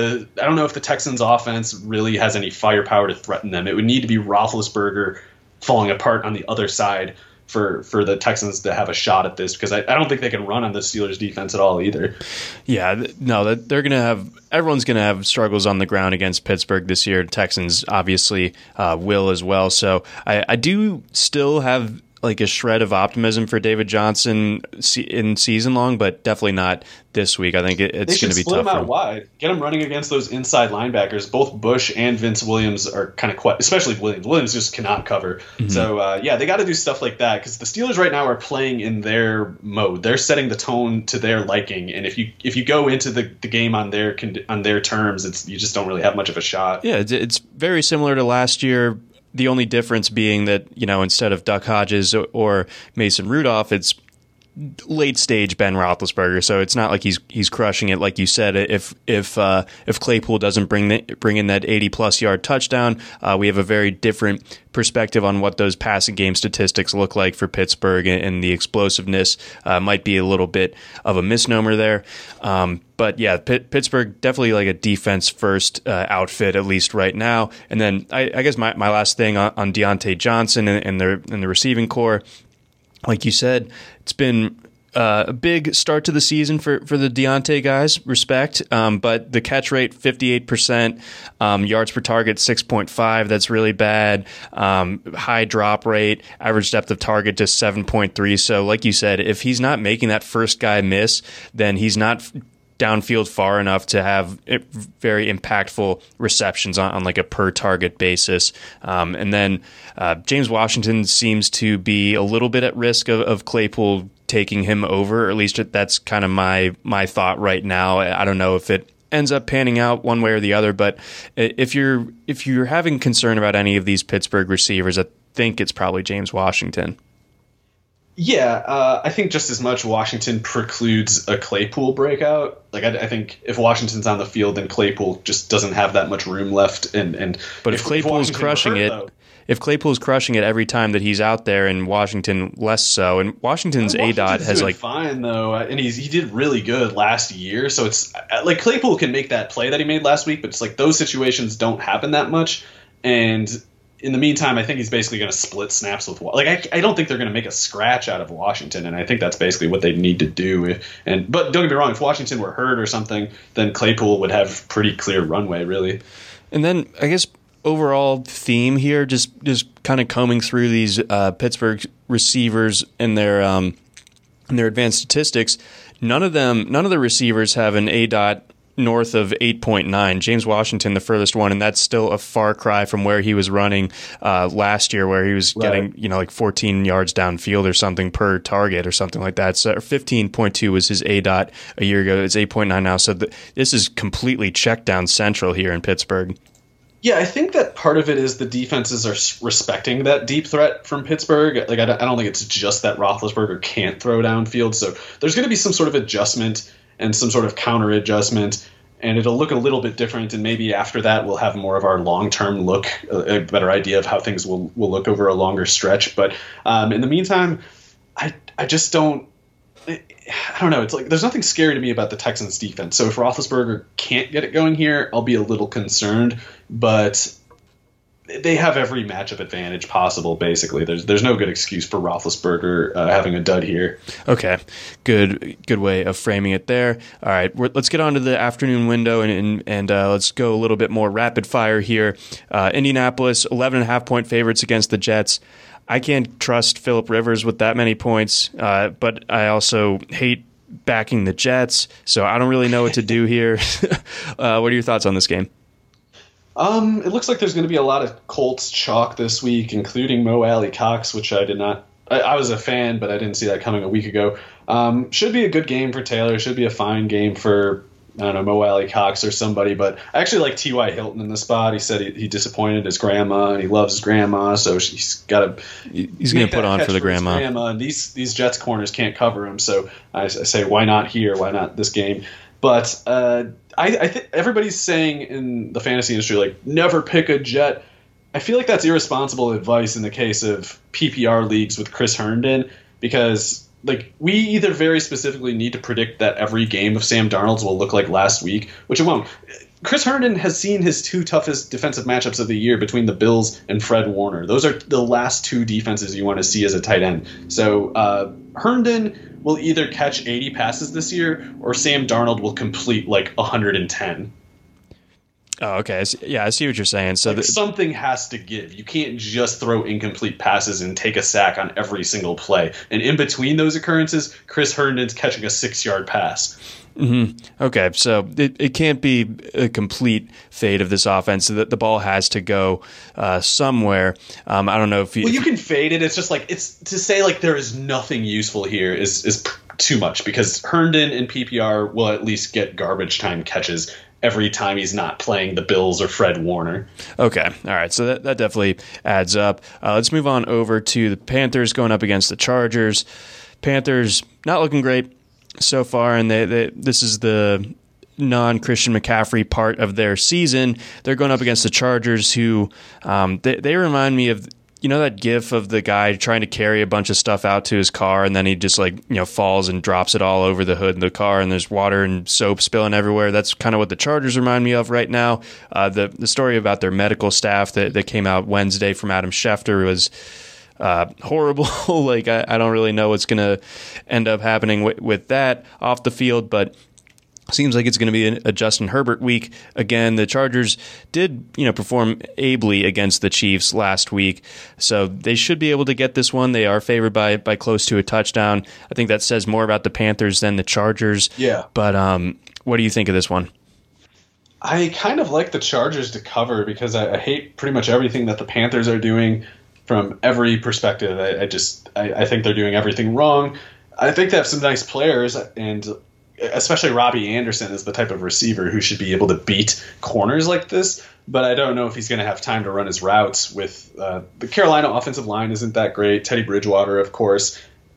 the Texans' offense really has any firepower to threaten them. It would need to be Roethlisberger falling apart on the other side for the Texans to have a shot at this, because I don't think they can run on the Steelers' defense at all either. Yeah, no, everyone's going to have struggles on the ground against Pittsburgh this year. Texans obviously will as well. So I do still have like a shred of optimism for David Johnson in season long, but definitely not this week. I think it's going to be tough. Split him out wide. Get him running against those inside linebackers. Both Bush and Vince Williams are kind of quite, especially Williams. Williams just cannot cover. Mm-hmm. So they got to do stuff like that, because the Steelers right now are playing in their mode. They're setting the tone to their liking, and if you go into the game on their terms, you just don't really have much of a shot. Yeah, it's very similar to last year. The only difference being that, instead of Duck Hodges or Mason Rudolph, it's late stage Ben Roethlisberger. So it's not like he's crushing it, like you said. If Claypool doesn't bring in that 80+ yard touchdown, we have a very different perspective on what those passing game statistics look like for Pittsburgh, and the explosiveness might be a little bit of a misnomer there. But yeah, Pittsburgh definitely like a defense first outfit, at least right now. And then I guess my last thing on Deontay Johnson and the receiving core. Like you said, it's been a big start to the season for the Deontay guys. Respect. But the catch rate, 58%. Yards per target, 6.5. That's really bad. High drop rate. Average depth of target, just 7.3. So like you said, if he's not making that first guy miss, then he's not downfield far enough to have very impactful receptions on like a per target basis. And then James Washington seems to be a little bit at risk of Claypool taking him over, or at least that's kind of my thought right now. I don't know if it ends up panning out one way or the other, but if you're having concern about any of these Pittsburgh receivers, I think it's probably James Washington. Yeah, I think just as much Washington precludes a Claypool breakout. Like I think if Washington's on the field, then Claypool just doesn't have that much room left. But if Claypool's crushing it, if Claypool's crushing it every time that he's out there, and Washington less so, and Washington's ADOT has like fine though, and he did really good last year. So it's like Claypool can make that play that he made last week, but it's like those situations don't happen that much, and in the meantime, I think he's basically going to split snaps with I don't think they're going to make a scratch out of Washington, and I think that's basically what they need to do. But don't get me wrong, if Washington were hurt or something, then Claypool would have pretty clear runway, really. And then I guess overall theme here, just kind of combing through these Pittsburgh receivers and their advanced statistics, none of the receivers have an ADOT north of 8.9. James Washington, the furthest one, and that's still a far cry from where he was running last year, where he was getting like 14 yards downfield or something per target or something like that. So 15.2 was his ADOT a year ago. It's 8.9 now. So this is completely check down central here in Pittsburgh. Yeah, I think that part of it is the defenses are respecting that deep threat from Pittsburgh. Like I don't think it's just that Roethlisberger can't throw downfield. So there's going to be some sort of adjustment and some sort of counter adjustment, and it'll look a little bit different. And maybe after that, we'll have more of our long-term look, a better idea of how things will look over a longer stretch. But in the meantime, I just don't. I don't know. It's like there's nothing scary to me about the Texans defense. So if Roethlisberger can't get it going here, I'll be a little concerned. But they have every matchup advantage possible. Basically, there's no good excuse for Roethlisberger having a dud here. Okay, good way of framing it there. All right, let's get on to the afternoon window and let's go a little bit more rapid fire here. Indianapolis 11.5-point favorites against the Jets. I can't trust Phillip Rivers with that many points, but I also hate backing the Jets, so I don't really know what to do here. What are your thoughts on this game? It looks like there's going to be a lot of Colts chalk this week, including Mo Alley-Cox, which I did not. I was a fan, but I didn't see that coming a week ago. Should be a good game for Taylor. Should be a fine game for, I don't know, Mo Alley-Cox or somebody. But I actually like T.Y. Hilton in the spot. He said he disappointed his grandma, and he loves his grandma, so he's got to. He's going to put on for the grandma. And these Jets corners can't cover him, so I say, why not here? Why not this game? But I think everybody's saying in the fantasy industry, like, never pick a Jet. I feel like that's irresponsible advice in the case of PPR leagues with Chris Herndon, because like we either very specifically need to predict that every game of Sam Darnold's will look like last week, which it won't. Chris Herndon has seen his two toughest defensive matchups of the year between the Bills and Fred Warner. Those are the last two defenses you want to see as a tight end. So Herndon will either catch 80 passes this year or Sam Darnold will complete like 110. Oh, okay. Yeah, I see what you're saying. So like something has to give. You can't just throw incomplete passes and take a sack on every single play. And in between those occurrences, Chris Herndon's catching a 6-yard pass. Mm-hmm. Okay, so it can't be a complete fade of this offense. The ball has to go somewhere. I don't know if you... Well, you can fade it. It's just like, it's to say like there is nothing useful here is too much, because Herndon in PPR will at least get garbage time catches every time he's not playing the Bills or Fred Warner. Okay. All right. So that definitely adds up. Let's move on over to the Panthers going up against the Chargers. Panthers not looking great so far, and this is the non-Christian McCaffrey part of their season. They're going up against the Chargers, who they remind me of, you know, that gif of the guy trying to carry a bunch of stuff out to his car, and then he just falls and drops it all over the hood of the car, and there's water and soap spilling everywhere. That's kind of what the Chargers remind me of right now. The story about their medical staff that came out Wednesday from Adam Schefter was horrible. Like I don't really know what's going to end up happening with that off the field, but seems like it's going to be a Justin Herbert week again. The Chargers did, perform ably against the Chiefs last week, so they should be able to get this one. They are favored by close to a touchdown. I think that says more about the Panthers than the Chargers. Yeah. But what do you think of this one? I kind of like the Chargers to cover because I hate pretty much everything that the Panthers are doing from every perspective. I think they're doing everything wrong. I think they have some nice players, and especially Robbie Anderson is the type of receiver who should be able to beat corners like this, but I don't know if he's going to have time to run his routes with the Carolina offensive line isn't that great. Teddy Bridgewater, of course,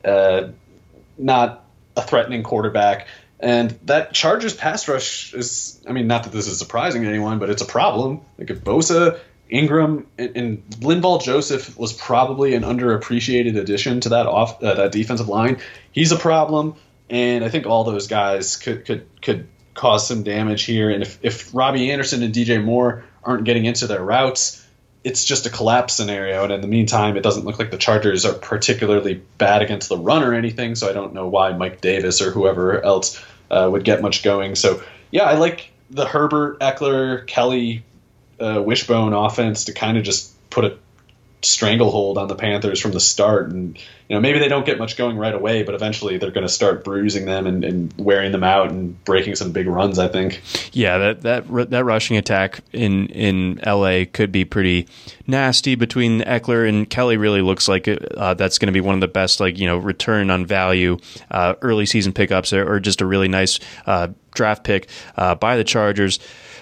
not a threatening quarterback. And that Chargers pass rush is, not that this is surprising to anyone, but it's a problem. Like if Bosa, Ingram, and Linval Joseph was probably an underappreciated addition to that defensive line. He's a problem. And I think all those guys could cause some damage here. And if Robbie Anderson and DJ Moore aren't getting into their routes, it's just a collapse scenario. And in the meantime, it doesn't look like the Chargers are particularly bad against the run or anything. So I don't know why Mike Davis or whoever else would get much going. So, yeah, I like the Herbert, Eckler, Kelly, Wishbone offense to kind of just put a stranglehold on the Panthers from the start. And maybe they don't get much going right away, but eventually they're going to start bruising them and wearing them out and breaking some big runs, I think. Yeah, that rushing attack in LA could be pretty nasty between Eckler and Kelly. Really looks like that's going to be one of the best return on value early season pickups, or just a really nice draft pick by the Chargers.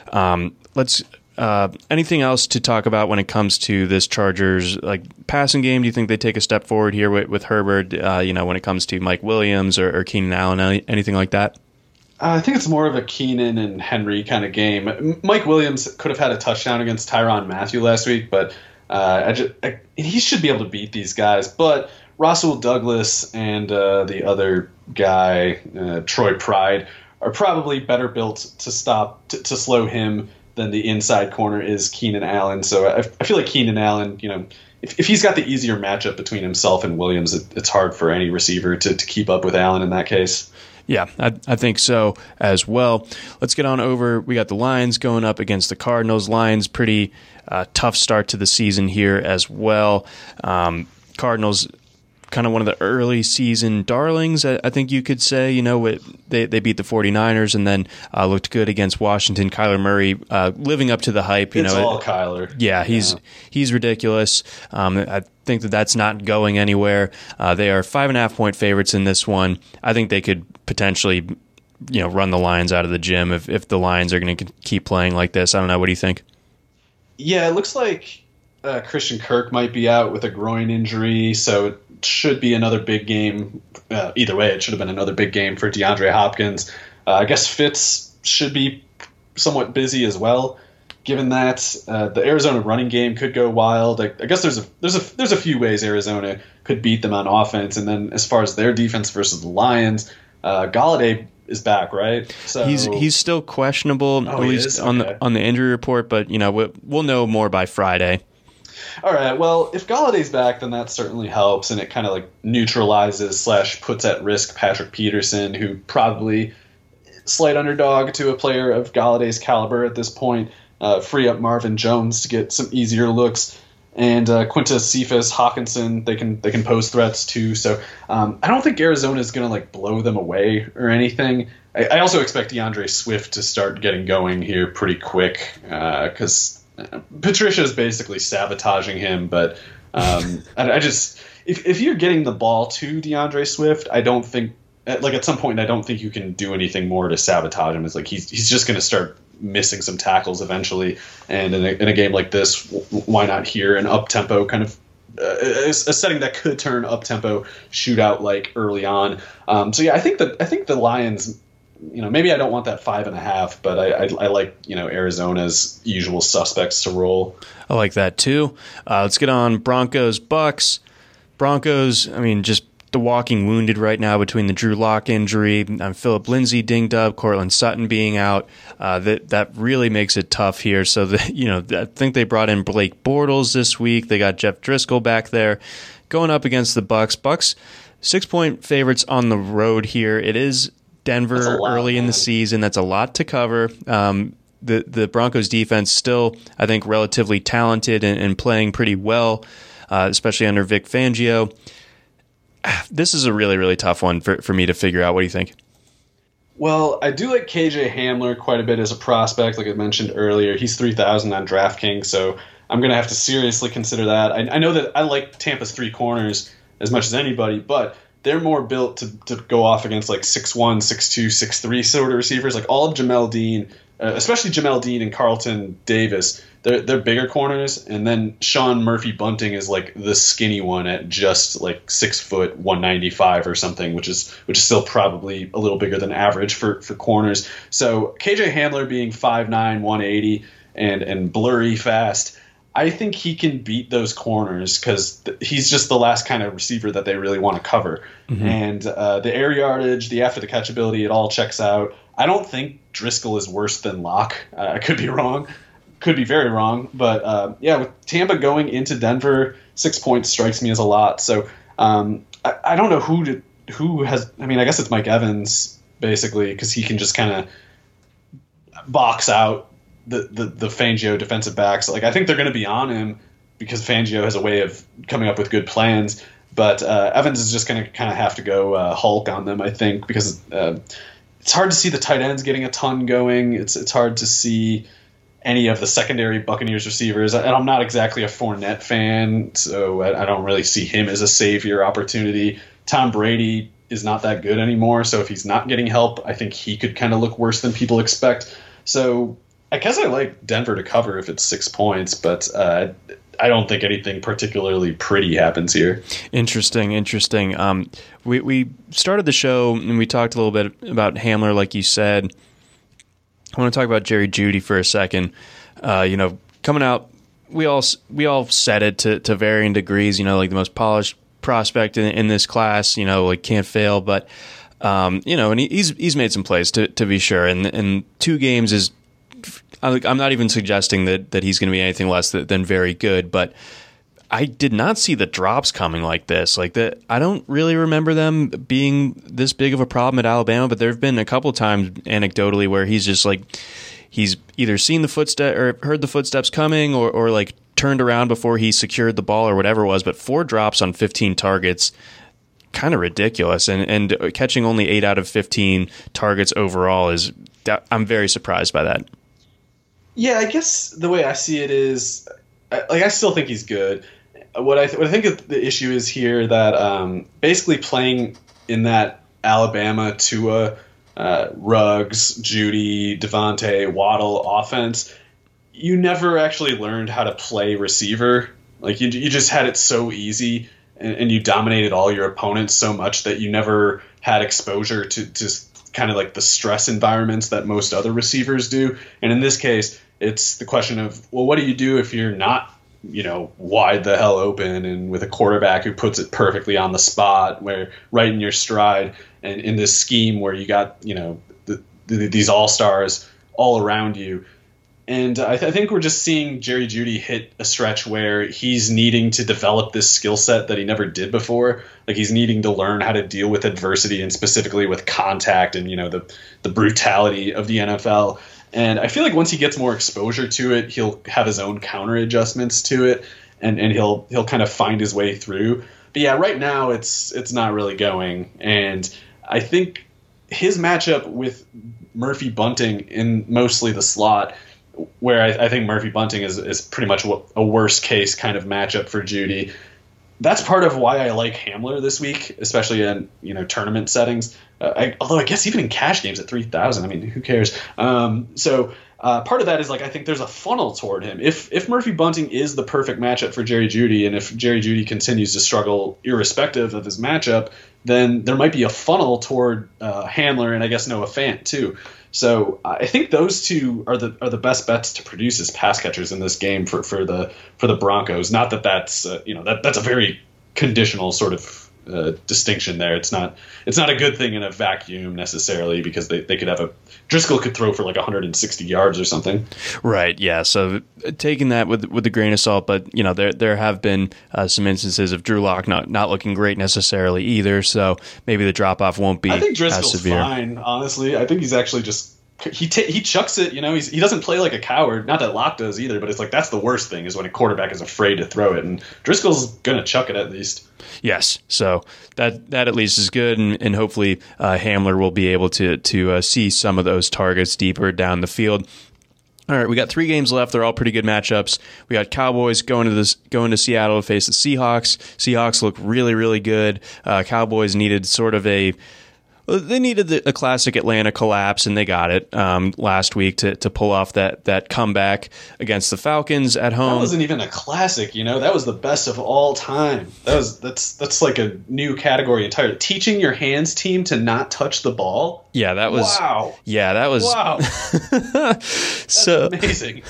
Anything else to talk about when it comes to this Chargers passing game? Do you think they take a step forward here with Herbert? When it comes to Mike Williams or Keenan Allen, anything like that? I think it's more of a Keenan and Henry kind of game. Mike Williams could have had a touchdown against Tyrann Mathieu last week, but he should be able to beat these guys. But Russell Douglas and the other guy, Troy Pride, are probably better built to slow him than the inside corner is Keenan Allen. So I feel like Keenan Allen, if he's got the easier matchup between himself and Williams, it's hard for any receiver to keep up with Allen in that case. Yeah, I think so as well. Let's get on over. We got the Lions going up against the Cardinals. Lions, pretty tough start to the season here as well. Cardinals, kind of one of the early season darlings, I think you could say. They beat the 49ers and then looked good against Washington. Kyler Murray living up to the hype. It's all Kyler. Yeah, he's ridiculous. I think that's not going anywhere. They are 5.5-point favorites in this one. I think they could potentially run the Lions out of the gym if the Lions are going to keep playing like this. I don't know. What do you think? Yeah, it looks like Christian Kirk might be out with a groin injury, so it should be another big game. Either way, it should have been another big game for DeAndre Hopkins. I guess Fitz should be somewhat busy as well. Given that the Arizona running game could go wild, I guess there's a few ways Arizona could beat them on offense. And then as far as their defense versus the Lions, Golladay is back, right? So he's still questionable, at least on the injury report. But we'll know more by Friday. All right. Well, if Galladay's back, then that certainly helps, and it kind of like neutralizes / puts at risk Patrick Peterson, who probably slight underdog to a player of Galladay's caliber at this point. Free up Marvin Jones to get some easier looks, and Quintus Cephas, Hawkinson, they can pose threats too. So I don't think Arizona is going to like blow them away or anything. I also expect DeAndre Swift to start getting going here pretty quick because Patricia is basically sabotaging him. But I just if you're getting the ball to DeAndre Swift, I don't think at some point I don't think you can do anything more to sabotage him. It's like he's just going to start missing some tackles eventually, and in a game like this, why not here an up-tempo kind of a setting that could turn up-tempo shootout like early on. So yeah, I think the Lions, maybe I don't want that 5.5, but I like Arizona's usual suspects to roll. I like that too. Let's get on Broncos Bucks. Broncos, just the walking wounded right now between the Drew Lock injury, Phillip Lindsay dinged up, Cortland Sutton being out. That really makes it tough here. So I think they brought in Blake Bortles this week. They got Jeff Driscoll back there going up against the Bucks. Bucks 6-point favorites on the road here. It is Denver early in the season. That's a lot to cover. The Broncos defense still, I think, relatively talented and playing pretty well, especially under Vic Fangio. This is a really, really tough one for me to figure out. What do you think? Well, I do like KJ Hamler quite a bit as a prospect. Like I mentioned earlier, he's 3,000 on DraftKings, so I'm going to have to seriously consider that. I know that I like Tampa's three corners as much as anybody, but they're more built to go off against like 6'1", 6'2", 6'3" sort of receivers. Like all of Jamel Dean, especially Jamel Dean and Carlton Davis, they're bigger corners, and then Sean Murphy Bunting is like the skinny one at just like 6 foot 195 or something, which is still probably a little bigger than average for corners. So KJ Hamler being 5'9", 180 and blurry fast, I think he can beat those corners because he's just the last kind of receiver that they really want to cover. Mm-hmm. And the air yardage, the after the catch ability, it all checks out. I don't think Driscoll is worse than Locke. I could be wrong. Could be very wrong. But with Tampa going into Denver, 6 points strikes me as a lot. So I don't know who has. I guess it's Mike Evans basically because he can just kind of box out the Fangio defensive backs. Like I think they're going to be on him because Fangio has a way of coming up with good plans. But Evans is just going to kind of have to go Hulk on them, I think, because it's hard to see the tight ends getting a ton going. It's hard to see any of the secondary Buccaneers receivers. And I'm not exactly a Fournette fan, so I don't really see him as a savior opportunity. Tom Brady is not that good anymore, so if he's not getting help, I think he could kind of look worse than people expect. So I guess I like Denver to cover if it's 6 points, but I don't think anything particularly pretty happens here. Interesting. We started the show and we talked a little bit about Hamler, like you said. I want to talk about Jerry Jeudy for a second. Coming out, we all said it to varying degrees. Like the most polished prospect in this class, like can't fail, but and he's made some plays to be sure, and 2 games is, I'm not even suggesting that he's going to be anything less than very good, but I did not see the drops coming like this. Like that, I don't really remember them being this big of a problem at Alabama, but there have been a couple times anecdotally where he's just like, he's either seen the footstep or heard the footsteps coming, or like turned around before he secured the ball or whatever it was. But 4 drops on 15 targets, kind of ridiculous. And catching only 8 out of 15 targets overall is, I'm very surprised by that. Yeah, I guess the way I see it is, I still think he's good. What I think the issue is here that basically playing in that Alabama Tua, Ruggs, Judy, Devontae, Waddle offense, you never actually learned how to play receiver. Like you just had it so easy, and you dominated all your opponents so much that you never had exposure to kind of like the stress environments that most other receivers do. And in this case, it's the question of, well, what do you do if you're not, wide the hell open and with a quarterback who puts it perfectly on the spot, where right in your stride, and in this scheme where you got, these all-stars all around you. And I think we're just seeing Jerry Jeudy hit a stretch where he's needing to develop this skill set that he never did before. Like he's needing to learn how to deal with adversity, and specifically with contact and, the brutality of the NFL. And I feel like once he gets more exposure to it, he'll have his own counter adjustments to it, and he'll kind of find his way through. But yeah, right now it's not really going. And I think his matchup with Murphy Bunting in mostly the slot, where I think Murphy Bunting is pretty much a worst case kind of matchup for Jeudy. That's part of why I like Hamler this week, especially in tournament settings. Although I guess even in cash games at 3,000, I mean, who cares? So part of that is like I think there's a funnel toward him. If Murphy Bunting is the perfect matchup for Jerry Jeudy, and if Jerry Jeudy continues to struggle irrespective of his matchup, then there might be a funnel toward Hamler and I guess Noah Fant too. So I think those two are the best bets to produce as pass catchers in this game for the Broncos. Not that that's that's a very conditional sort of distinction there. It's not a good thing in a vacuum necessarily, because they could have Driscoll could throw for like 160 yards or something. Right. Yeah. So taking that with a grain of salt, but there have been some instances of Drew Lock not looking great necessarily either. So maybe the drop off won't be. I think Driscoll's as severe. Fine. Honestly, I think he's actually just. He chucks it, he doesn't play like a coward. Not that Locke does either, but it's like that's the worst thing is when a quarterback is afraid to throw it, and Driscoll's gonna chuck it at least. Yes, so that at least is good, and hopefully Hamler will be able to see some of those targets deeper down the field. All right, we got 3 games left. They're all pretty good matchups. We got Cowboys going to Seattle to face the Seahawks. Seahawks look really, really good. Cowboys needed sort of a classic Atlanta collapse, and they got it last week to pull off that comeback against the Falcons at home. That wasn't even a classic, that was the best of all time. That's like a new category entirely. Teaching your hands team to not touch the ball. Yeah, that was wow. Yeah, that was wow. That's amazing.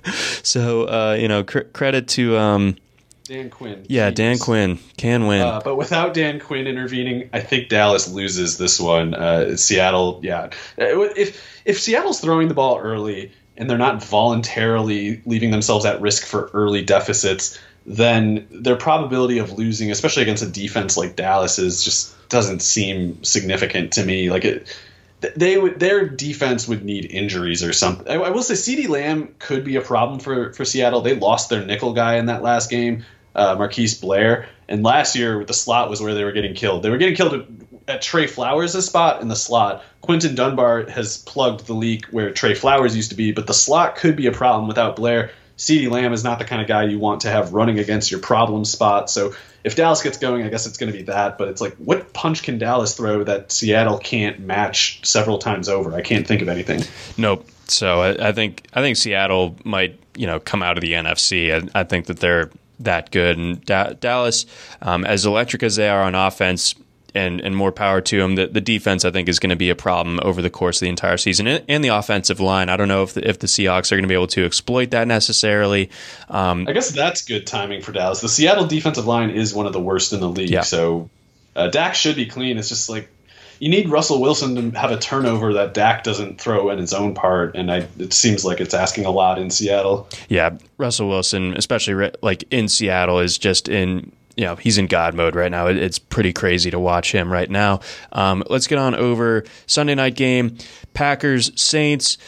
So credit to Dan Quinn. Yeah, Dan Quinn can win. But without Dan Quinn intervening, I think Dallas loses this one. Seattle, yeah. If Seattle's throwing the ball early and they're not voluntarily leaving themselves at risk for early deficits, then their probability of losing, especially against a defense like Dallas, just doesn't seem significant to me. Like their defense would need injuries or something. I will say CeeDee Lamb could be a problem for Seattle. They lost their nickel guy in that last game. Marquise Blair, and last year the slot was where they were getting killed. They were getting killed at Trey Flowers' spot in the slot. Quinton Dunbar has plugged the leak where Trey Flowers used to be, but the slot could be a problem without Blair. CeeDee Lamb is not the kind of guy you want to have running against your problem spot. So if Dallas gets going, I guess it's going to be that. But it's like, what punch can Dallas throw that Seattle can't match several times over? I can't think of anything. Nope. So I think Seattle might come out of the NFC. I think that they're that good, and Dallas, as electric as they are on offense, and more power to him. The defense, I think, is going to be a problem over the course of the entire season, and the offensive line. I don't know if the Seahawks are going to be able to exploit that necessarily. I guess that's good timing for Dallas. The Seattle defensive line is one of the worst in the league, so Dak should be clean. It's just like you need Russell Wilson to have a turnover that Dak doesn't throw in his own part, and it seems like it's asking a lot in Seattle. Yeah, Russell Wilson, especially like in Seattle, is just in. He's in God mode right now. It's pretty crazy to watch him right now. Let's get on over Sunday night game. Packers, Saints.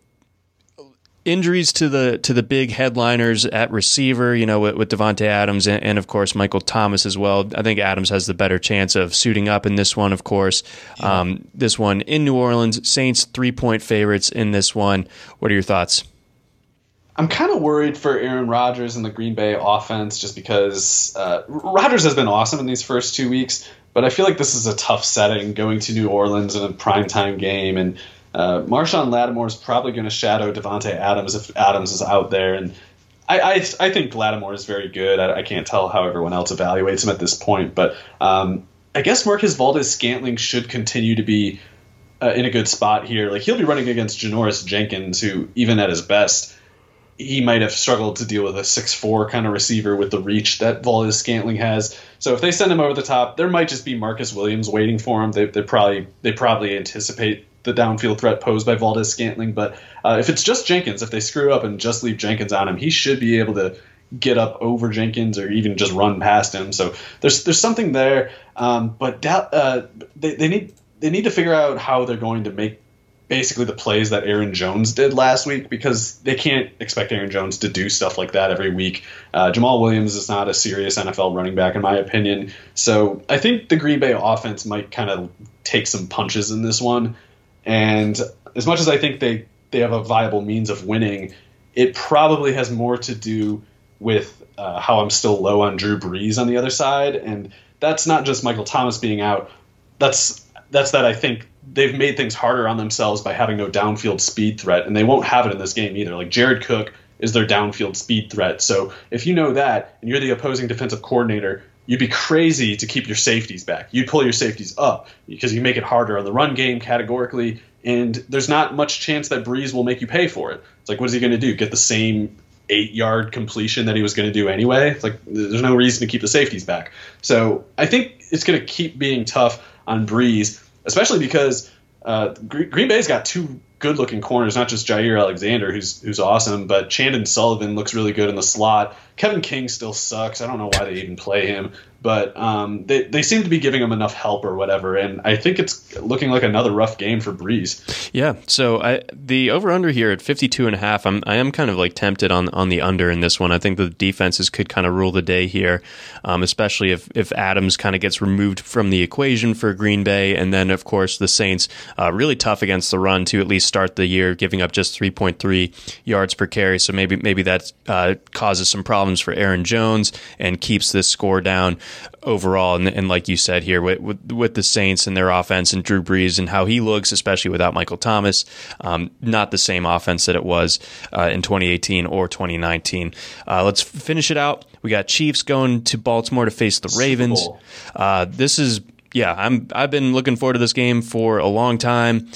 Injuries to the big headliners at receiver, with Davante Adams and of course Michael Thomas as well. I think Adams has the better chance of suiting up in this one, of course. This one in New Orleans, Saints 3-point favorites in this one. What are your thoughts? I'm kind of worried for Aaron Rodgers and the Green Bay offense just because Rodgers has been awesome in these first 2 weeks, but I feel like this is a tough setting going to New Orleans in a primetime game, and Marshawn Lattimore is probably going to shadow Davante Adams if Adams is out there, and I think Lattimore is very good. I can't tell how everyone else evaluates him at this point, but I guess Marquez Valdes-Scantling should continue to be in a good spot here. Like, he'll be running against Janoris Jenkins, who even at his best, he might have struggled to deal with a 6'4" kind of receiver with the reach that Valdes-Scantling has. So if they send him over the top, there might just be Marcus Williams waiting for him. They probably anticipate the downfield threat posed by Valdes-Scantling. But if it's just Jenkins, if they screw up and just leave Jenkins on him, he should be able to get up over Jenkins or even just run past him. So there's something there. But they need to figure out how they're going to make basically the plays that Aaron Jones did last week, because they can't expect Aaron Jones to do stuff like that every week. Jamal Williams is not a serious NFL running back, in my opinion. So I think the Green Bay offense might kind of take some punches in this one. And as much as I think they have a viable means of winning, it probably has more to do with how I'm still low on Drew Brees on the other side. And that's not just Michael Thomas being out. That's that I think they've made things harder on themselves by having no downfield speed threat, and they won't have it in this game either. Like, Jared Cook is their downfield speed threat. So if you know that and you're the opposing defensive coordinator, you'd be crazy to keep your safeties back. You'd pull your safeties up because you make it harder on the run game categorically, and there's not much chance that Brees will make you pay for it. It's like, what is he going to do? Get the same 8-yard completion that he was going to do anyway? It's like, there's no reason to keep the safeties back. So I think it's going to keep being tough on Brees, especially because Green Bay's got two good-looking corners, not just Jair Alexander, who's awesome, but Chandon Sullivan looks really good in the slot. Kevin King still sucks. I don't know why they even play him, but they seem to be giving him enough help or whatever, and I think it's looking like another rough game for Brees. Yeah, so the over-under here at 52.5, I am kind of like tempted on the under in this one. I think the defenses could kind of rule the day here, especially if Adams kind of gets removed from the equation for Green Bay, and then, of course, the Saints really tough against the run to at least start the year, giving up just 3.3 yards per carry, so maybe that causes some problems for Aaron Jones and keeps this score down overall. And like you said here, with the Saints and their offense and Drew Brees and how he looks, especially without Michael Thomas, not the same offense that it was in 2018 or 2019. Let's finish it out. We got Chiefs going to Baltimore to face the Ravens. This is, I've been looking forward to this game for a long time.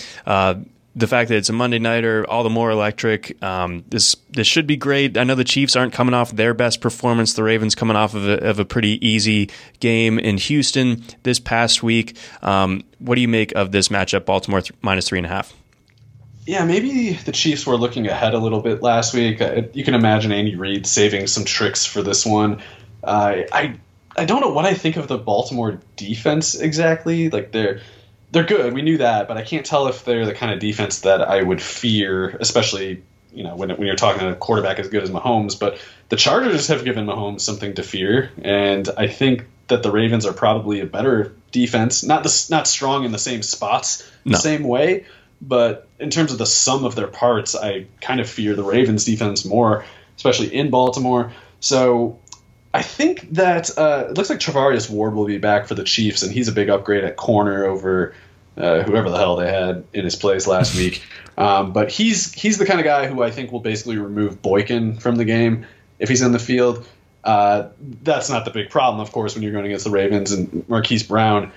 The fact that it's a Monday nighter, all the more electric. This should be great. I know the Chiefs aren't coming off their best performance. The Ravens coming off of a pretty easy game in Houston this past week. What do you make of this matchup, Baltimore minus 3.5? Yeah, maybe the Chiefs were looking ahead a little bit last week. You can imagine Andy Reid saving some tricks for this one. I don't know what I think of the Baltimore defense exactly. Like, they're good. We knew that, but I can't tell if they're the kind of defense that I would fear, especially when you're talking to a quarterback as good as Mahomes. But the Chargers have given Mahomes something to fear, and I think that the Ravens are probably a better defense. Not strong in the same spots the same way, but in terms of the sum of their parts, I kind of fear the Ravens defense more, especially in Baltimore. So I think that it looks like Travarius Ward will be back for the Chiefs, and he's a big upgrade at corner over whoever the hell they had in his place last week. But he's the kind of guy who I think will basically remove Boykin from the game if he's in the field. That's not the big problem, of course, when you're going against the Ravens and Marquise Brown.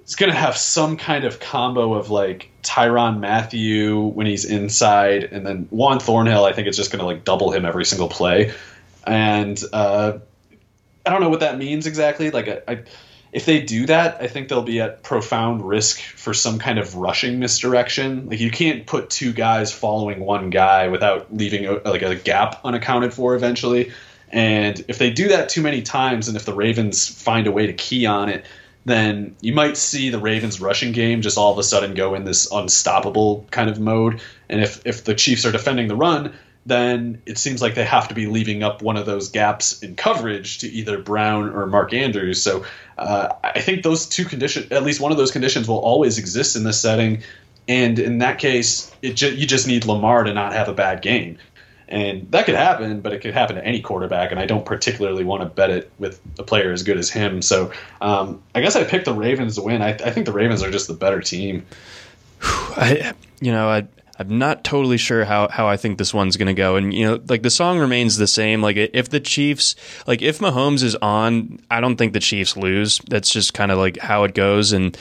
it's going to have some kind of combo of like Tyrann Mathieu when he's inside, and then Juan Thornhill. I think it's just going to like double him every single play, and I don't know what that means exactly. Like, if they do that, I think they'll be at profound risk for some kind of rushing misdirection. Like, you can't put two guys following one guy without leaving a gap unaccounted for eventually. And if they do that too many times, and if the Ravens find a way to key on it, then you might see the Ravens rushing game just all of a sudden go in this unstoppable kind of mode. And if the Chiefs are defending the run, then it seems like they have to be leaving up one of those gaps in coverage to either Brown or Mark Andrews. So I think those two conditions, at least one of those conditions, will always exist in this setting. And in that case, you just need Lamar to not have a bad game. And that could happen, but it could happen to any quarterback, and I don't particularly want to bet it with a player as good as him. So I guess I picked the Ravens to win. I think the Ravens are just the better team. I'm not totally sure how I think this one's going to go. And, like, the song remains the same. Like, if the Chiefs, like, if Mahomes is on, I don't think the Chiefs lose. That's just kind of like how it goes. And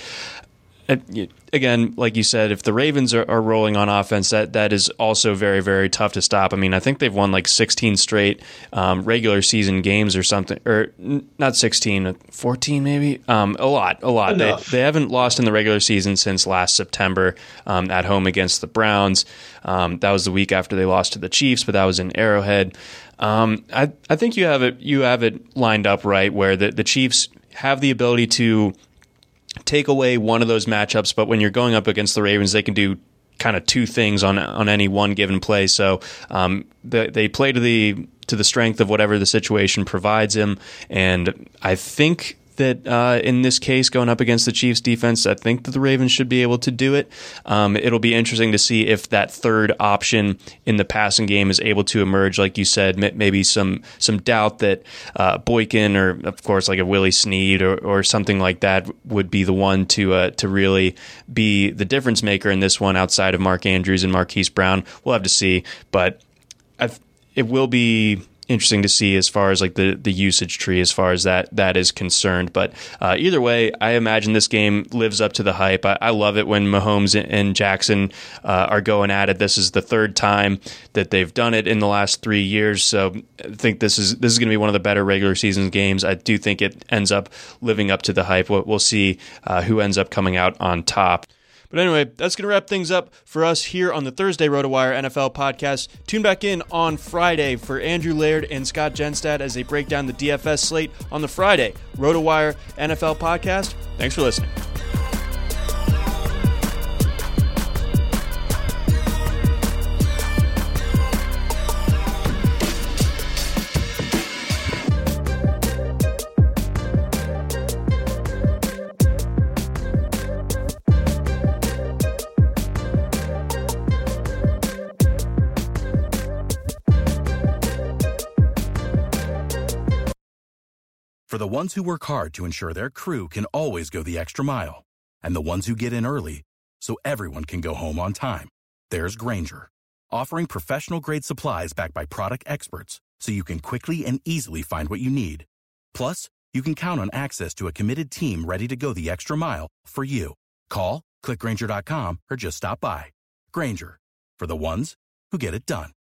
again, like you said, if the Ravens are rolling on offense, that is also very, very tough to stop. I mean, I think they've won like 16 straight regular season games or something, or not 16, 14 maybe. A lot. They haven't lost in the regular season since last September at home against the Browns. That was the week after they lost to the Chiefs, but that was in Arrowhead. I think you have it lined up right where the Chiefs have the ability to take away one of those matchups, but when you're going up against the Ravens, they can do kind of two things on any one given play. So they play to the strength of whatever the situation provides him, and I think that in this case, going up against the Chiefs defense, I think that the Ravens should be able to do it. It'll be interesting to see if that third option in the passing game is able to emerge. Like you said, maybe some doubt that Boykin or, of course, like a Willie Snead or something like that would be the one to really be the difference maker in this one outside of Mark Andrews and Marquise Brown. We'll have to see, but it will be interesting to see as far as like the usage tree as far as that is concerned. But either way, I imagine this game lives up to the hype. I love it when Mahomes and Jackson are going at it. This is the third time that they've done it in the last 3 years. So I think this is going to be one of the better regular season games. I do think it ends up living up to the hype. We'll see who ends up coming out on top. But anyway, that's going to wrap things up for us here on the Thursday RotoWire NFL podcast. Tune back in on Friday for Andrew Laird and Scott Genstad as they break down the DFS slate on the Friday RotoWire NFL podcast. Thanks for listening. For the ones who work hard to ensure their crew can always go the extra mile, and the ones who get in early so everyone can go home on time, there's Grainger, offering professional-grade supplies backed by product experts so you can quickly and easily find what you need. Plus, you can count on access to a committed team ready to go the extra mile for you. Call, click Grainger.com, or just stop by. Grainger, for the ones who get it done.